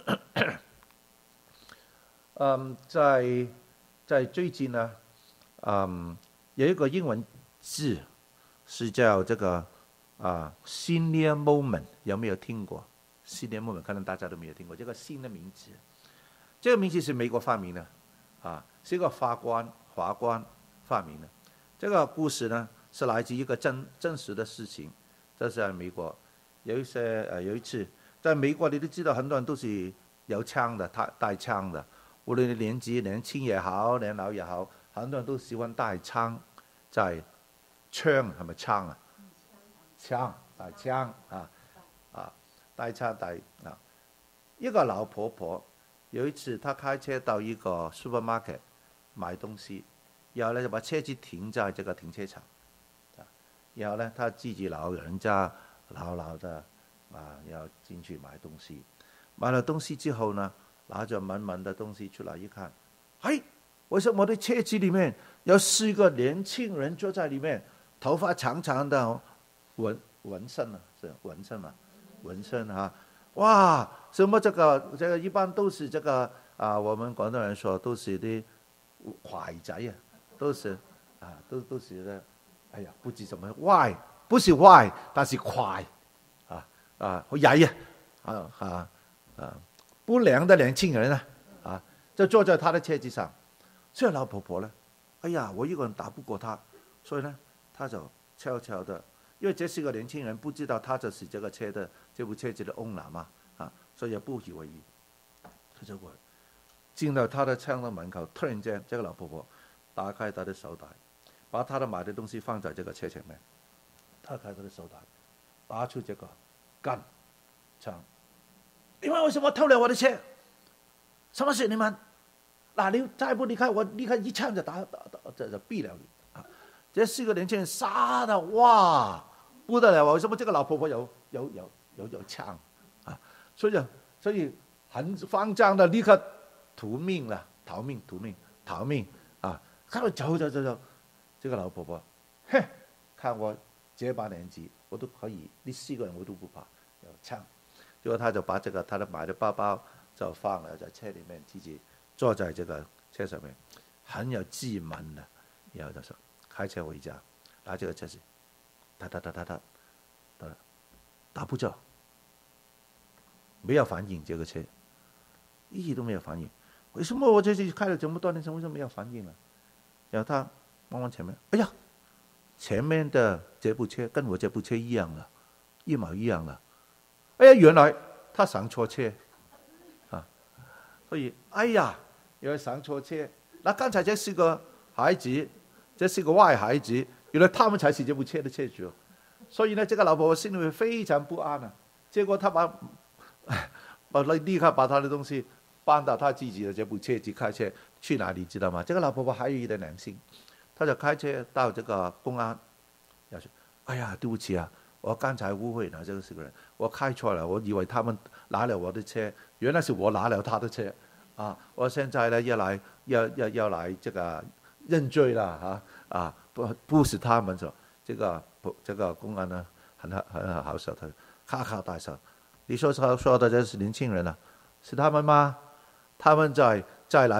嗯，在在最近呢，嗯，有一个英文字是叫这个啊 senior moment， 有没有听过 senior moment？ 可能大家都没有听过这个新的名字。这个名字是美国发明的，啊，是一个法官法官发明的。这个故事呢是来自一个真真实的事情，这是在美国有一些呃有一次在美国，你都知道很多人都是有枪的，带带枪的。无论你年纪年轻也好，年老也好，很多人都喜欢带枪，在槍係咪槍啊？槍帶槍啊啊，帶槍帶啊！一個老婆婆有一次，她開車到一個 supermarket 買東西，然後呢就把車子停在這個停車場，啊，然後呢她自己老人家老老的啊，要進去買東西，買了東西之後呢，拿着滿滿的東西出來一看，哎，為什麼我的車子裡面有四個年輕人坐在裡面，頭髮長長的，紋紋身啊，是紋身嘛，紋身啊，哇，什麼這個這個一般都是這個啊，我們廣東人說都是啲壞仔啊，都是啊，都都是呢，哎呀，不知什麼壞，不是壞，但是壞啊啊，好曳啊啊啊啊！不良的年輕人啊，啊，就坐在他的車子上。這老婆婆呢，哎呀，我一個人打不過他，所以呢，他就悄悄的，因為這是個年輕人，不知道他就是這個車的這部車子的 owner 嘛，啊，所以也不以為意。他就過來，進到他的車的門口，突然間，這個老婆婆打開他的手袋，把他的買的東西放在這個車前面，打開他的手袋，拿出這個杆槍。你們為什麼偷了我的車？什麼事？你們嗱，你再不離開，我立刻一槍就打打打，就就斃了你啊！這四個年輕人殺得哇不得了！為什麼這個老婆婆有有有有有槍啊？所以所以很慌張的，立刻逃命了，逃命逃命逃命啊！看到走走走走，這個老婆婆，哼，看我這把年紀，我都可以，呢四個人我都不怕，有槍。結果他就把這個他的買的包包就放了在車裡面，自己坐在這個車上面，很有自問的，然後就說開車回家，拿這個車子，噠噠噠噠噠，打打不着，沒有反應，這個車一都沒有反應。為什麼我這次開了這麼多年車，為什麼沒有反應呢？然後他望望前面，哎呀，前面的這部車跟我這部車一樣了，一模一樣了。哎呀，原來他上錯車啊！所以，哎呀，原來上錯車。那剛才這是個孩子，這是個壞孩子，原來他們才是這部車的車主。所以呢，這個老婆婆心裡面非常不安啊。結果他把，把立刻把他的東西搬到他自己的這部車子開車去哪裡，知道嗎？這個老婆婆還有一點良心，他就開車到這個公安，要說：哎呀，對不起啊！我剛才誤會了這個四個人，我開錯了，我以為他們拿了我的車，原來是我拿了他的車，啊！我現在呢要來要要要來這個認罪了，啊啊！不不是他們說，這個這個公安呢很很好笑，他咔咔大笑，你說說說的這是年輕人啊，是他們嗎？他們在再來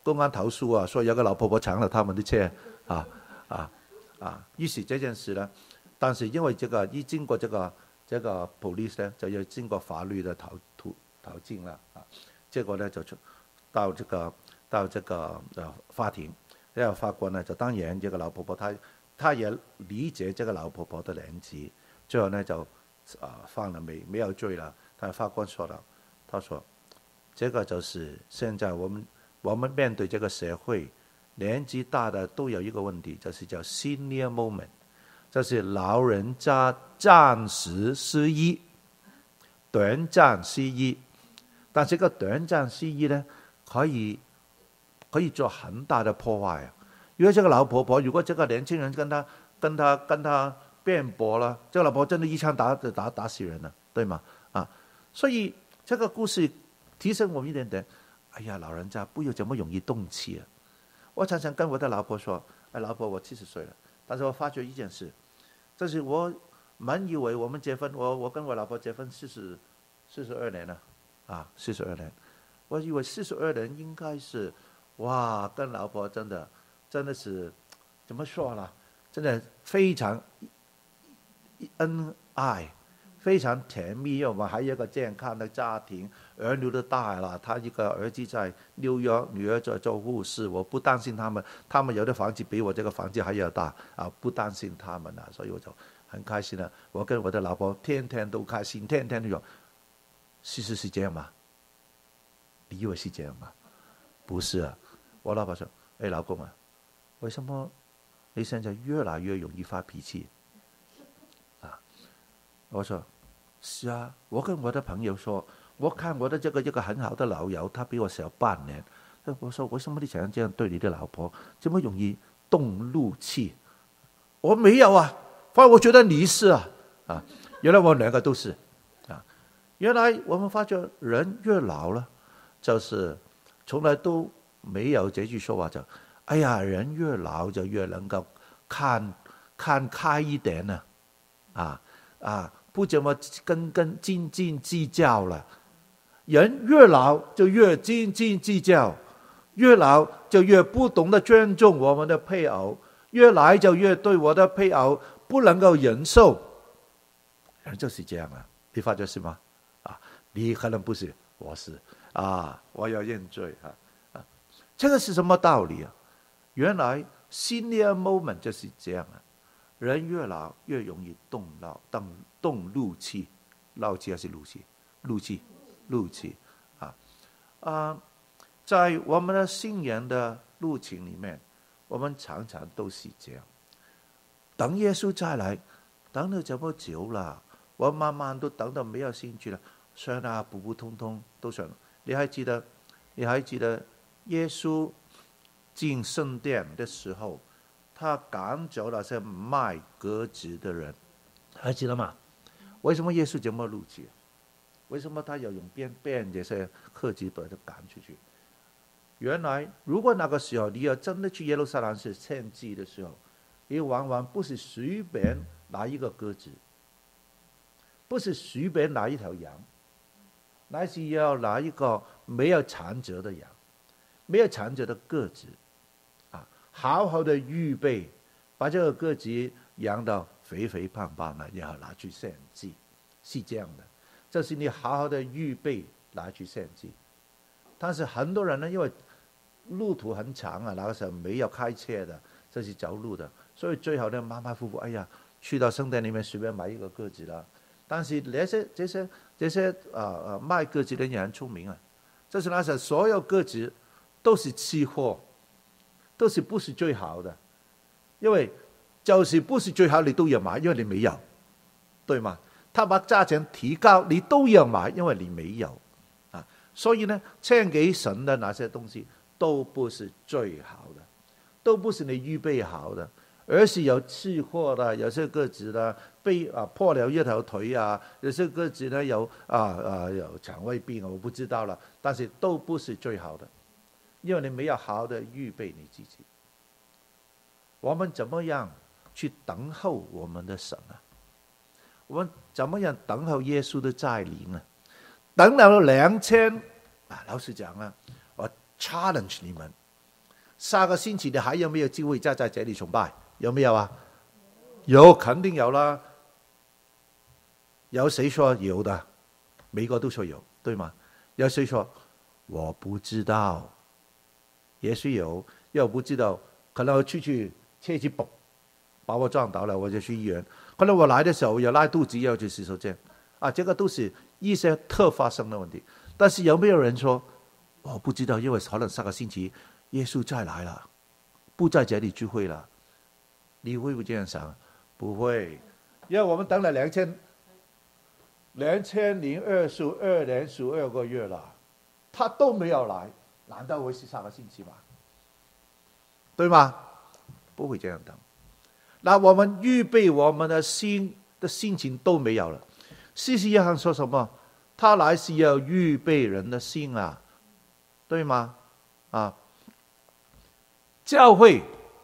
公安投诉啊，说有个老婆婆抢了他们的车啊啊啊！于是这件事呢，但是因为这个一经过这个这个 police 呢，就要经过法律的途途途径了啊。结果呢就到这个到这个呃法庭，然后法官呢就当然这个老婆婆她她也理解这个老婆婆的年纪，最后呢就啊、呃、放了没没有罪了。但法官说了，他说这个就是现在我们我们面对这个社会，年纪大的都有一个问题，就是叫 senior moment， 就是老人家暂时失忆，短暂失忆。但这个短暂失忆呢，可以可以做很大的破坏啊！因为这个老婆婆，如果这个年轻人跟他跟他跟他辩驳了，这个老婆婆真的一枪打打打死人了，对吗？啊，所以这个故事提醒我们一点点，哎呀，老人家不要这么容易动气啊！我常常跟我的老婆说，哎，老婆，我七十岁了，但是我发觉一件事，就是我满以为我们结婚，我我跟我老婆结婚四十四十二年了。啊，四十二年，我以为四十二年应该是，哇，跟老婆真的，真的是，怎么说呢？真的非常恩爱，非常甜蜜。因为我们还有一个健康的家庭，儿女都大了，他一个儿子在纽约，女儿在做护士，我不担心他们，他们有的房子比我这个房子还要大啊，不担心他们啊，所以我就很开心了。我跟我的老婆天天都开心，天天都有。事实是这样吗？你以为是这样吗？不是啊！我老婆说：“哎，老公啊，为什么你现在越来越容易发脾气？”啊，我说：“是啊，我跟我的朋友说，我看我的这个一个很好的老友，他比我小半年。我说为什么你想这样对你的老婆，这么容易动怒气？我没有啊，反正我觉得你是啊啊，原来我们两个都是。”原来我们发觉人越老了，就是从来都没有这句说话，就哎呀，人越老就越能够看看开一点呢，啊啊，不怎么跟跟斤斤计较了。人越老就越斤斤计较，越老就越不懂得尊重我们的配偶，越来就越对我的配偶不能够忍受。人就是这样啊，你发觉是吗？啊，你可能不是，我是啊，我要认罪啊啊！这个是什么道理啊？原来 senior moment 就是这样啊，人越老越容易动怒、动动怒气，怒气还是怒气？怒气，怒气啊啊！在我们的信仰的路程里面，我们常常都是这样。等耶稣再来，等了这么久了，我慢慢都等到没有兴趣了。算了，普普通通都算了。你还记得？你还记得耶稣进圣殿的时候，他赶走了些卖鸽子的人，还记得吗？为什么耶稣这么怒气？为什么他要用鞭鞭这些客机把他赶出去？原来，如果那个时候你要真的去耶路撒冷是献祭的时候，你往往不是随便拿一个鸽子，不是随便拿一条羊。乃是要拿一个没有残折的羊，没有残折的鸽子，啊，好好的预备，把这个鸽子养到肥肥胖胖的，然后拿去献祭，是这样的。这是你好好的预备拿去献祭。但是很多人呢，因为路途很长啊，那个时候没有开车的，这是走路的，所以最后呢，马马虎虎，哎呀，去到圣殿里面随便买一个鸽子了。但是那些这些这些啊啊卖鸽子的人很聪明啊，就是那时候所有鸽子都是期货，都是不是最好的，因为就是不是最好你都要买，因为你没有，对吗？他把价钱提高，你都要买，因为你没有啊。所以呢，献给神的那些东西都不是最好的，都不是你预备好的。而是有吃货的，有些鸽子呢被啊破了一条腿啊，有些鸽子呢有啊啊有肠胃病，我不知道了，但是都不是最好的，因为你没有好好的预备你自己。我们怎么样去等候我们的神啊？我们怎么样等候耶稣的再临呢？等了两千啊，老实讲啊，我 challenge 你们， 下个星期你还有没有机会再在这里崇拜？有没有啊？有，肯定有啦。有谁说有的？每个都说有，对吗？有谁说我不知道？也许有，又不知道，可能我出去车子嘣把我撞倒了，我就去医院。可能我来的时候又拉肚子，要去洗手间。啊，这个都是一些特发生的问题。但是有没有人说我不知道？因为可能下个星期耶稣再来了，不在这里聚会了。你会不会这样想？不会，因为我们等了两千两千零二十二年十二个月了，他都没有来，难道会是下个星期吗？对吗？不会这样等。那我们预备我们的心的心情都没有了。西西约翰说什么？他来是要预备人的心啊，对吗？啊，教会、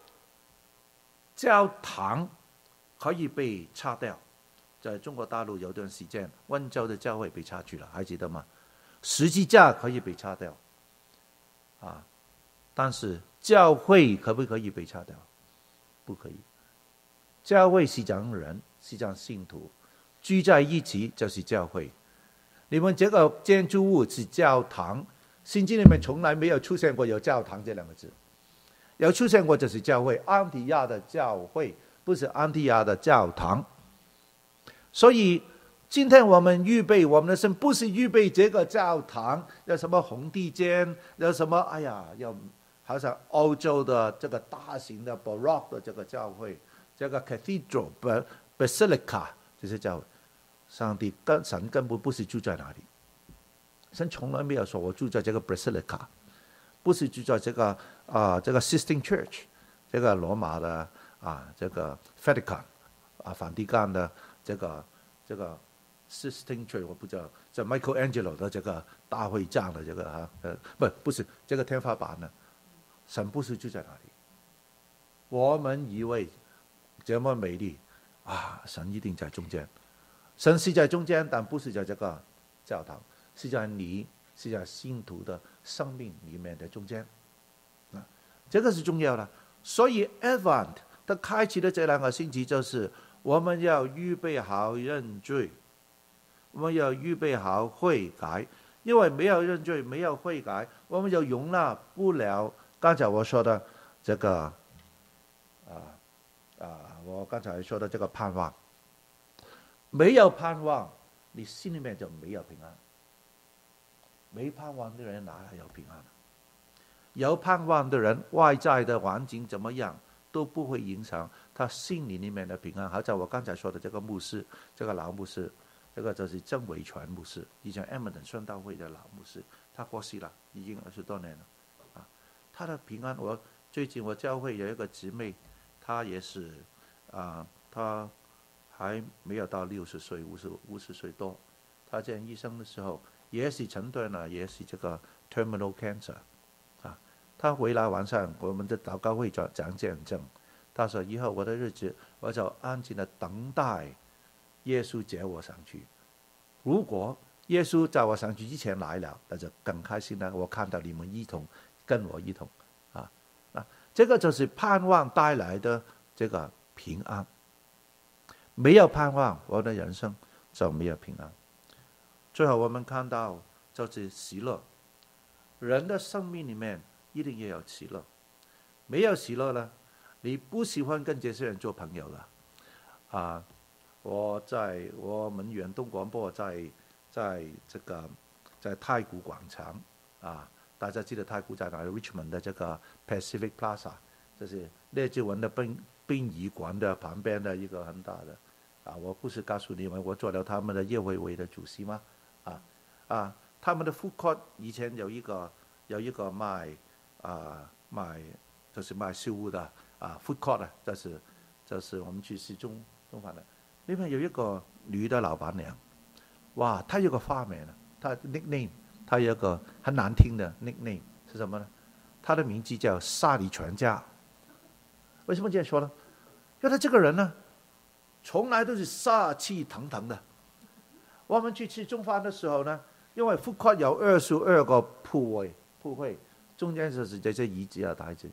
教堂可以被拆掉，在中国大陆有段时间，温州的教会被拆去了，还记得吗？十字架可以被拆掉，啊，但是教会可不可以被拆掉？不可以。教会是讲人，是讲信徒聚在一起就是教会。你们这个建筑物是教堂，圣经里面从来没有出现过有教堂这两个字，有出现过就是教会，安提亚的教会，不是安提亚的教堂。所以今天我们预备我们的心，不是预备这个教堂，有什么红地毡，有什么哎呀，要好像欧洲的这个大型的 Baroque 的这个教会，这个 Cathedral Basilica 这些教会。上帝跟神根本不是住在哪里，神从来没有说我住在这个 Basilica， 不是住在这个啊、呃、这个 Sistine Church， 这个罗马的啊这个 Vatican 啊梵蒂冈的这个这个 Sistine Church， 我不知道，这 Michelangelo 的这个大会帐的这个啊呃不不是这个天花板呢，神不是住在哪里。我们以为这么美丽啊，神一定在中间。神是在中间，但不是在这个教堂，是在你是在信徒的生命里面的中间，啊，这个是重要的。所以 Advent 它开启的这两个星期，就是我们要预备好认罪，我们要预备好悔改，因为没有认罪，没有悔改，我们就容纳不了刚才我说的这个啊啊，我刚才说的这个盼望。没有盼望，你心里面就没有平安。没盼望的人哪来有平安？有盼望的人，外在的环境怎么样都不会影响他心里里面的平安。好像我刚才说的这个牧师，这个老牧师，这个就是曾伟全牧师，以前 Edmonton 宣道会的老牧师，他过世了，已经二十多年了。啊，他的平安，我最近我教会有一个姊妹，她也是啊，她。还没有到六十岁，五十五十岁多。他见医生的时候，也是诊断了，也是这个 terminal cancer。啊，他回来晚上，我们的祷告会讲讲见证。他说：“以后我的日子，我就安静的等待耶稣接我上去。如果耶稣在我上去之前来了，那就更开心了。我看到你们一同跟我一同啊，那这个就是盼望带来的这个平安。”没有盼望，我的人生就没有平安。最后我们看到就是喜乐，人的生命里面一定要有喜乐。没有喜乐呢，你不喜欢跟这些人做朋友了。啊，我在我们远东广播在在这个在太古广场啊，大家知道太古在哪里 ？Richmond 的这个 Pacific Plaza， 这是列治文的殡殡仪馆的旁边的一个很大的。啊，我不是告诉你们，我做了他们的业委会的主席吗？啊啊，他们的 food court 以前有一个有一个卖啊卖就是卖食物的啊 food court 啊，这是这是我们去吃中中饭的。里面有一个女的老板娘，哇，她有个花名呢，她 nickname， 她有一个很难听的 nickname 是什么呢？她的名字叫杀你全家。为什么这样说呢？因为她这个人呢，从来都是杀气腾腾的。我们去吃中饭的时候呢，因为food court有二十二个铺位，铺位中间就是这些椅子啊、台子，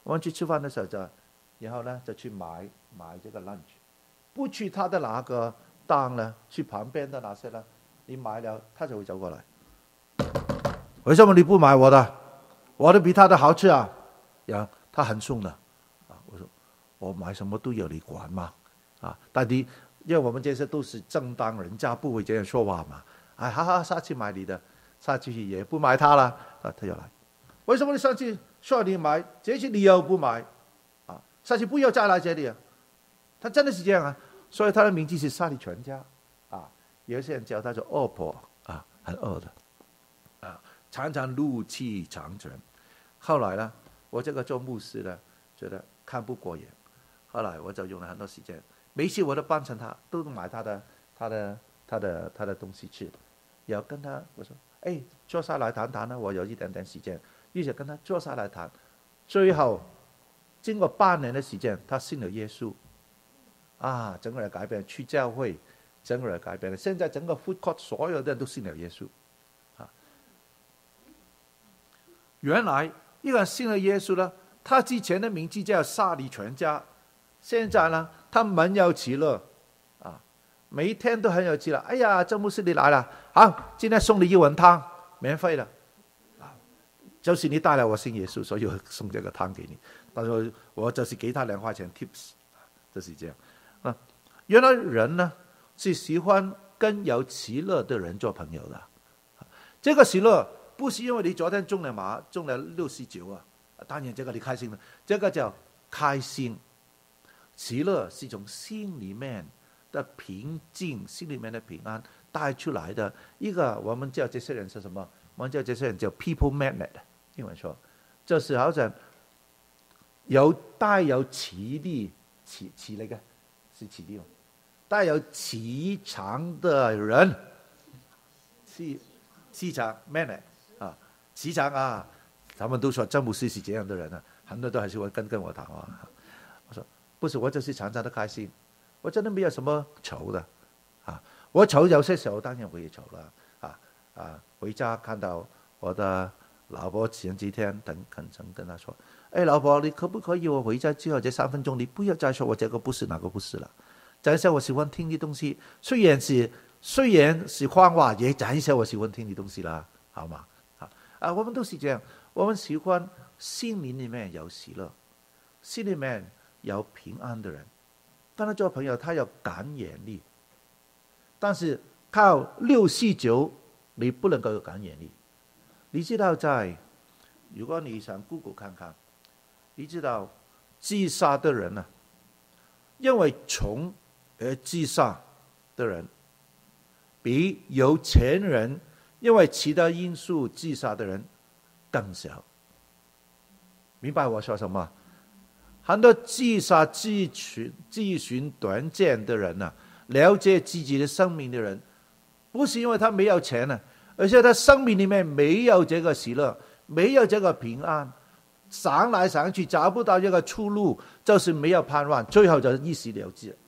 我们去吃饭的时候就，然后呢就去买买这个 lunch， 不去他的那个档呢，去旁边的那些呢，你买了他就会走过来，为什么你不买我的？我的比他的好吃啊！然后他很凶的，啊，我说我买什么都有你管吗？啊，但你因为我们这些都是正当人家不会这样说话嘛，哎，好好，下次买你的，下次也不买他了，啊，他又来，为什么你上次说你买，这次你又不买？啊，下次不要再来这里啊！他真的是这样啊，所以他的名字是杀你全家啊。有些人叫他做恶婆啊，很恶的啊，常常怒气长存。后来呢，我这个做牧师呢，觉得看不过眼，后来我就用了很多时间，每次我都帮衬他，都买他的他的他的他的东西吃，然后跟他我说，哎，坐下来谈谈呢，我有一点点时间，于是跟他坐下来谈，最后经过半年的时间，他信了耶稣，啊，整个人改变，去教会，整个人改变了，现在整个 food court 所有的人都信了耶稣，啊，原来一个人信了耶稣呢，他之前的名字叫杀你全家，现在呢，他蛮有喜乐，啊，每一天都很有喜乐。哎呀，郑牧师你来了，好，今天送你一碗汤，免费的，啊，就是你带来我信耶稣，所以我送这个汤给你。但是我就是给他两块钱 tips， 就是这样。啊，原来人呢是喜欢跟有喜乐的人做朋友的，这个喜乐。不是因为你昨天中了马中了六十九啊，当然这个你开心了，这个叫开心。喜乐是从心里面的平静，心里面的平安带出来的一个，我们叫这些人是什么？我们叫这些人叫 people magnet， 英文说，就是好像有带有气力，气气那个是气力吗？带有气场的人，气气场 magnet。啊，气场啊，他们都说詹姆斯是这样的人啊，很多都还是会跟跟我谈话。我说不是，我就是常常的开心，我真的没有什么愁的啊。我愁有些时候当然会愁了啊啊！回家看到我的老婆前几天等肯曾跟他说：“哎，老婆，你可不可以我回家之后这三分钟，你不要再说我这个不是那个不是了。讲一下我喜欢听的东西，虽然是虽然是谎话，也讲一下我喜欢听的东西啦，好吗？”啊，我们都是这样，我们喜欢心灵里面有喜乐，心里面有平安的人。跟他做朋友，他有感染力，但是靠六四九你不能够有感染力。你知道在，如果你想 Google 看看，你知道自杀的人啊，因为穷而自杀的人，比有钱人因为其他因素自杀的人更少。明白我说什么？很多自杀自寻自寻短见的人啊，了解自己的生命的人，不是因为他没有钱啊，而且他生命里面没有这个喜乐，没有这个平安，想来想去找不到一个出路，就是没有盼望，最后就一死了之。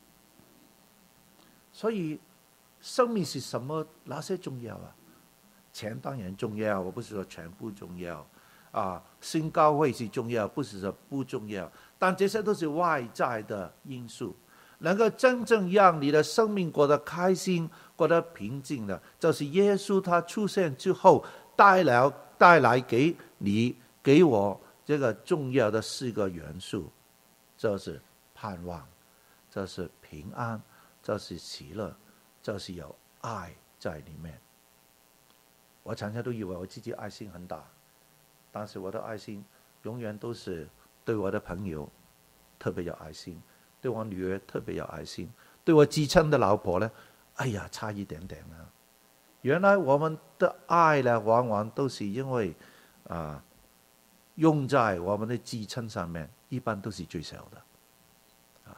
所以生命是什么？哪些重要啊？钱当然重要，我不是说全部重要啊。身高位是重要，不是说不重要，但这些都是外在的因素。能够真正让你的生命过得开心、过得平静的，就是耶稣他出现之后带来带来给你、给我这个重要的四个元素，就是盼望，这是平安，这是喜乐，这是有爱在里面。我常常都以为我自己爱心很大，但是我的爱心永远都是对我的朋友特别有爱心，对我女儿特别有爱心，对我至亲的老婆呢，哎呀，差一点点啊。原来我们的爱呢，往往都是因为啊，用在我们的至亲上面，一般都是最小的啊。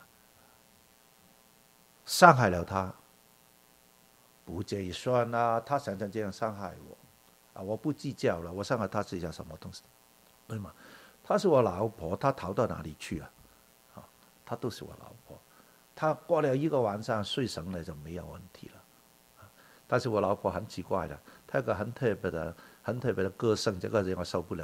伤害了他，不介意算啊，他常常这样伤害我啊，我不计较了，我伤害他是叫什么东西，对吗？她是我老婆，她逃到哪里去啊？啊，她都是我老婆，她过了一个晚上睡醒了就没有问题了。啊，但是我老婆很奇怪的，她有个很特别的、很特别的个性，这个让我受不了的。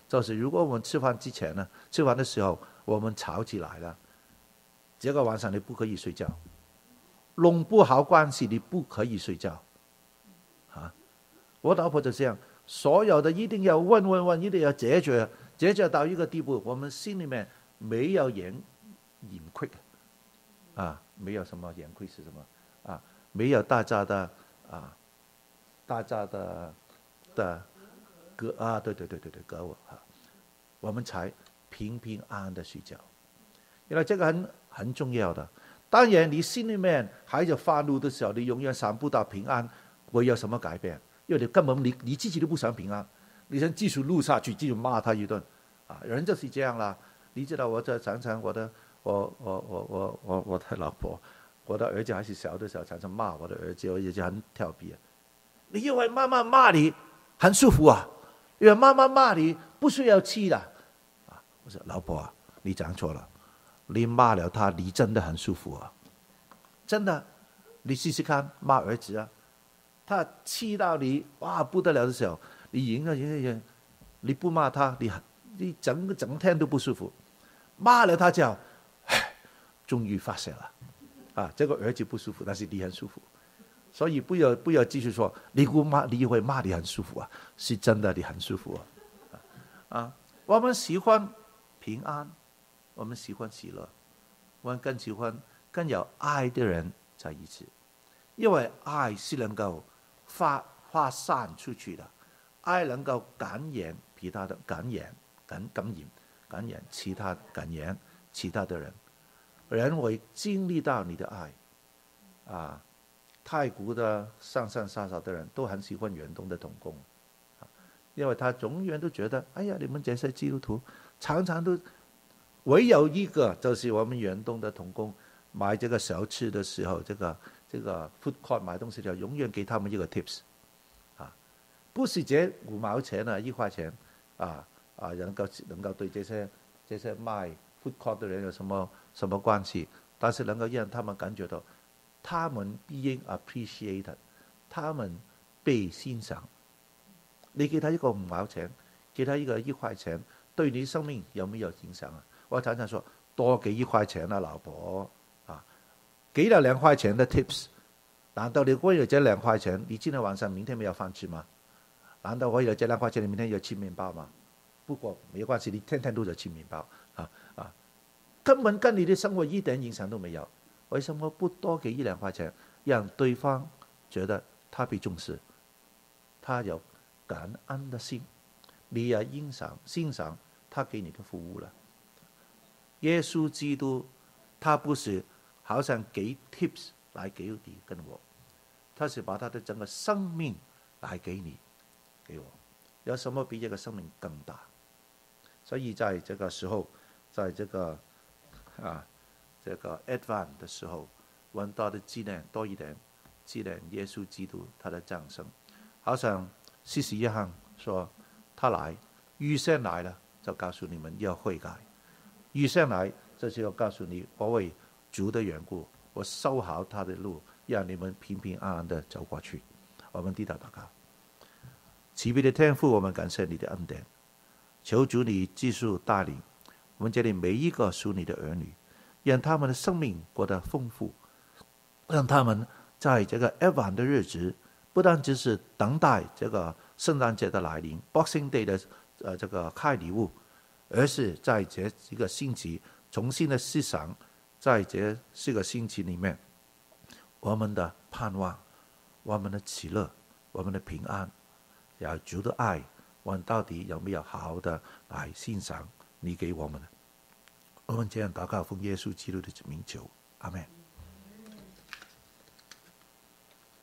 就是如果我们吃饭之前呢，吃饭的时候我们吵起来了，这个晚上你不可以睡觉，弄不好关系你不可以睡觉。啊，我老婆就这样，所有的一定要问问问，一定要解决，解决到一个地步，我们心里面没有掩掩愧啊，没有什么掩愧是什么啊？没有大家的啊，大家的的隔啊，对对对对对，隔我啊，我们才平平安安的睡觉。原来这个很很重要的。当然，你心里面还有发怒的时候，你永远想不到平安会有什么改变，因为你根本你你自己都不想平安，你想继续怒下去，继续骂他一顿啊，人就是这样啦。你知道，我在常常我的我我我我我我的老婆，我的儿子还是小的时候，常常骂我的儿子，我儿子很调皮啊。你以为妈妈骂你很舒服啊？因为妈妈骂你不需要气的啊。我说老婆啊，你讲错了，你骂了他，你真的很舒服啊，真的，你试试看骂儿子啊，他气到你哇不得了的时候，你赢了赢了赢了，你不骂他，你你整个整天都不舒服。骂了他就，唉，终于发泄了，啊，这个儿子不舒服，但是你很舒服，所以不要不要继续说你不骂，你以为骂你很舒服啊？是真的你很舒服啊，啊，我们喜欢平安，我们喜欢喜乐，我们更喜欢跟有爱的人在一起，因为爱是能够发发散出去的，爱能够感染其他的感染感感染。感染其他感染其他的人，人会经历到你的爱啊。泰国的上上下下的人都很喜欢远东的同工，因为他永远都觉得，哎呀，你们这些基督徒常常都唯有一个，就是我们远东的同工买这个小吃的时候，这个这个 food court 买东西就永远给他们一个 tips 啊，不是这五毛钱啊，一块钱啊。啊，能够能够对这些这些卖 food court 的人有什么什么关系？但是能够让他们感觉到，他们 being appreciated， 他们被欣赏。你给他一个五毛钱，给他一个一块钱，对你生命有没有影响啊？我常常说，多给一块钱啊，老婆啊，给了两块钱的 tips， 难道你为了这两块钱，你今天晚上明天没有饭吃吗？难道为了这两块钱，你明天要吃面包吗？不过没关系，你天天都在吃面包啊啊，根本跟你的生活一点影响都没有。为什么不多给一两块钱，让对方觉得他被重视，他有感恩的心，你也欣赏欣赏他给你的服务了。耶稣基督他不是好像给 tips 来给你跟我，他是把他的整个生命来给你给我。有什么比这个生命更大？所以在这个时候，在这个啊这个 Advent 的时候，我们多的纪念多一点，纪念耶稣基督他的降生。好像施洗约翰说，他来预先来了，就告诉你们要悔改。预先来就是要告诉你，我为主的缘故，我修好他的路，让你们平平安安的走过去。我们低头祷告。慈悲的天父，我们感谢你的恩典，求主你继续带领我们这里每一个属你的儿女，让他们的生命过得丰富，让他们在这个 Advent 的日子，不单只是等待这个圣诞节的来临 Boxing Day 的呃这个开礼物，而是在这一个星期重新的思想，在这四个星期里面，我们的盼望，我们的喜乐，我们的平安，要主的爱，我们到底有没有好好的来欣赏你给我们的？我们这样祷告，奉耶稣基督的名求，阿们。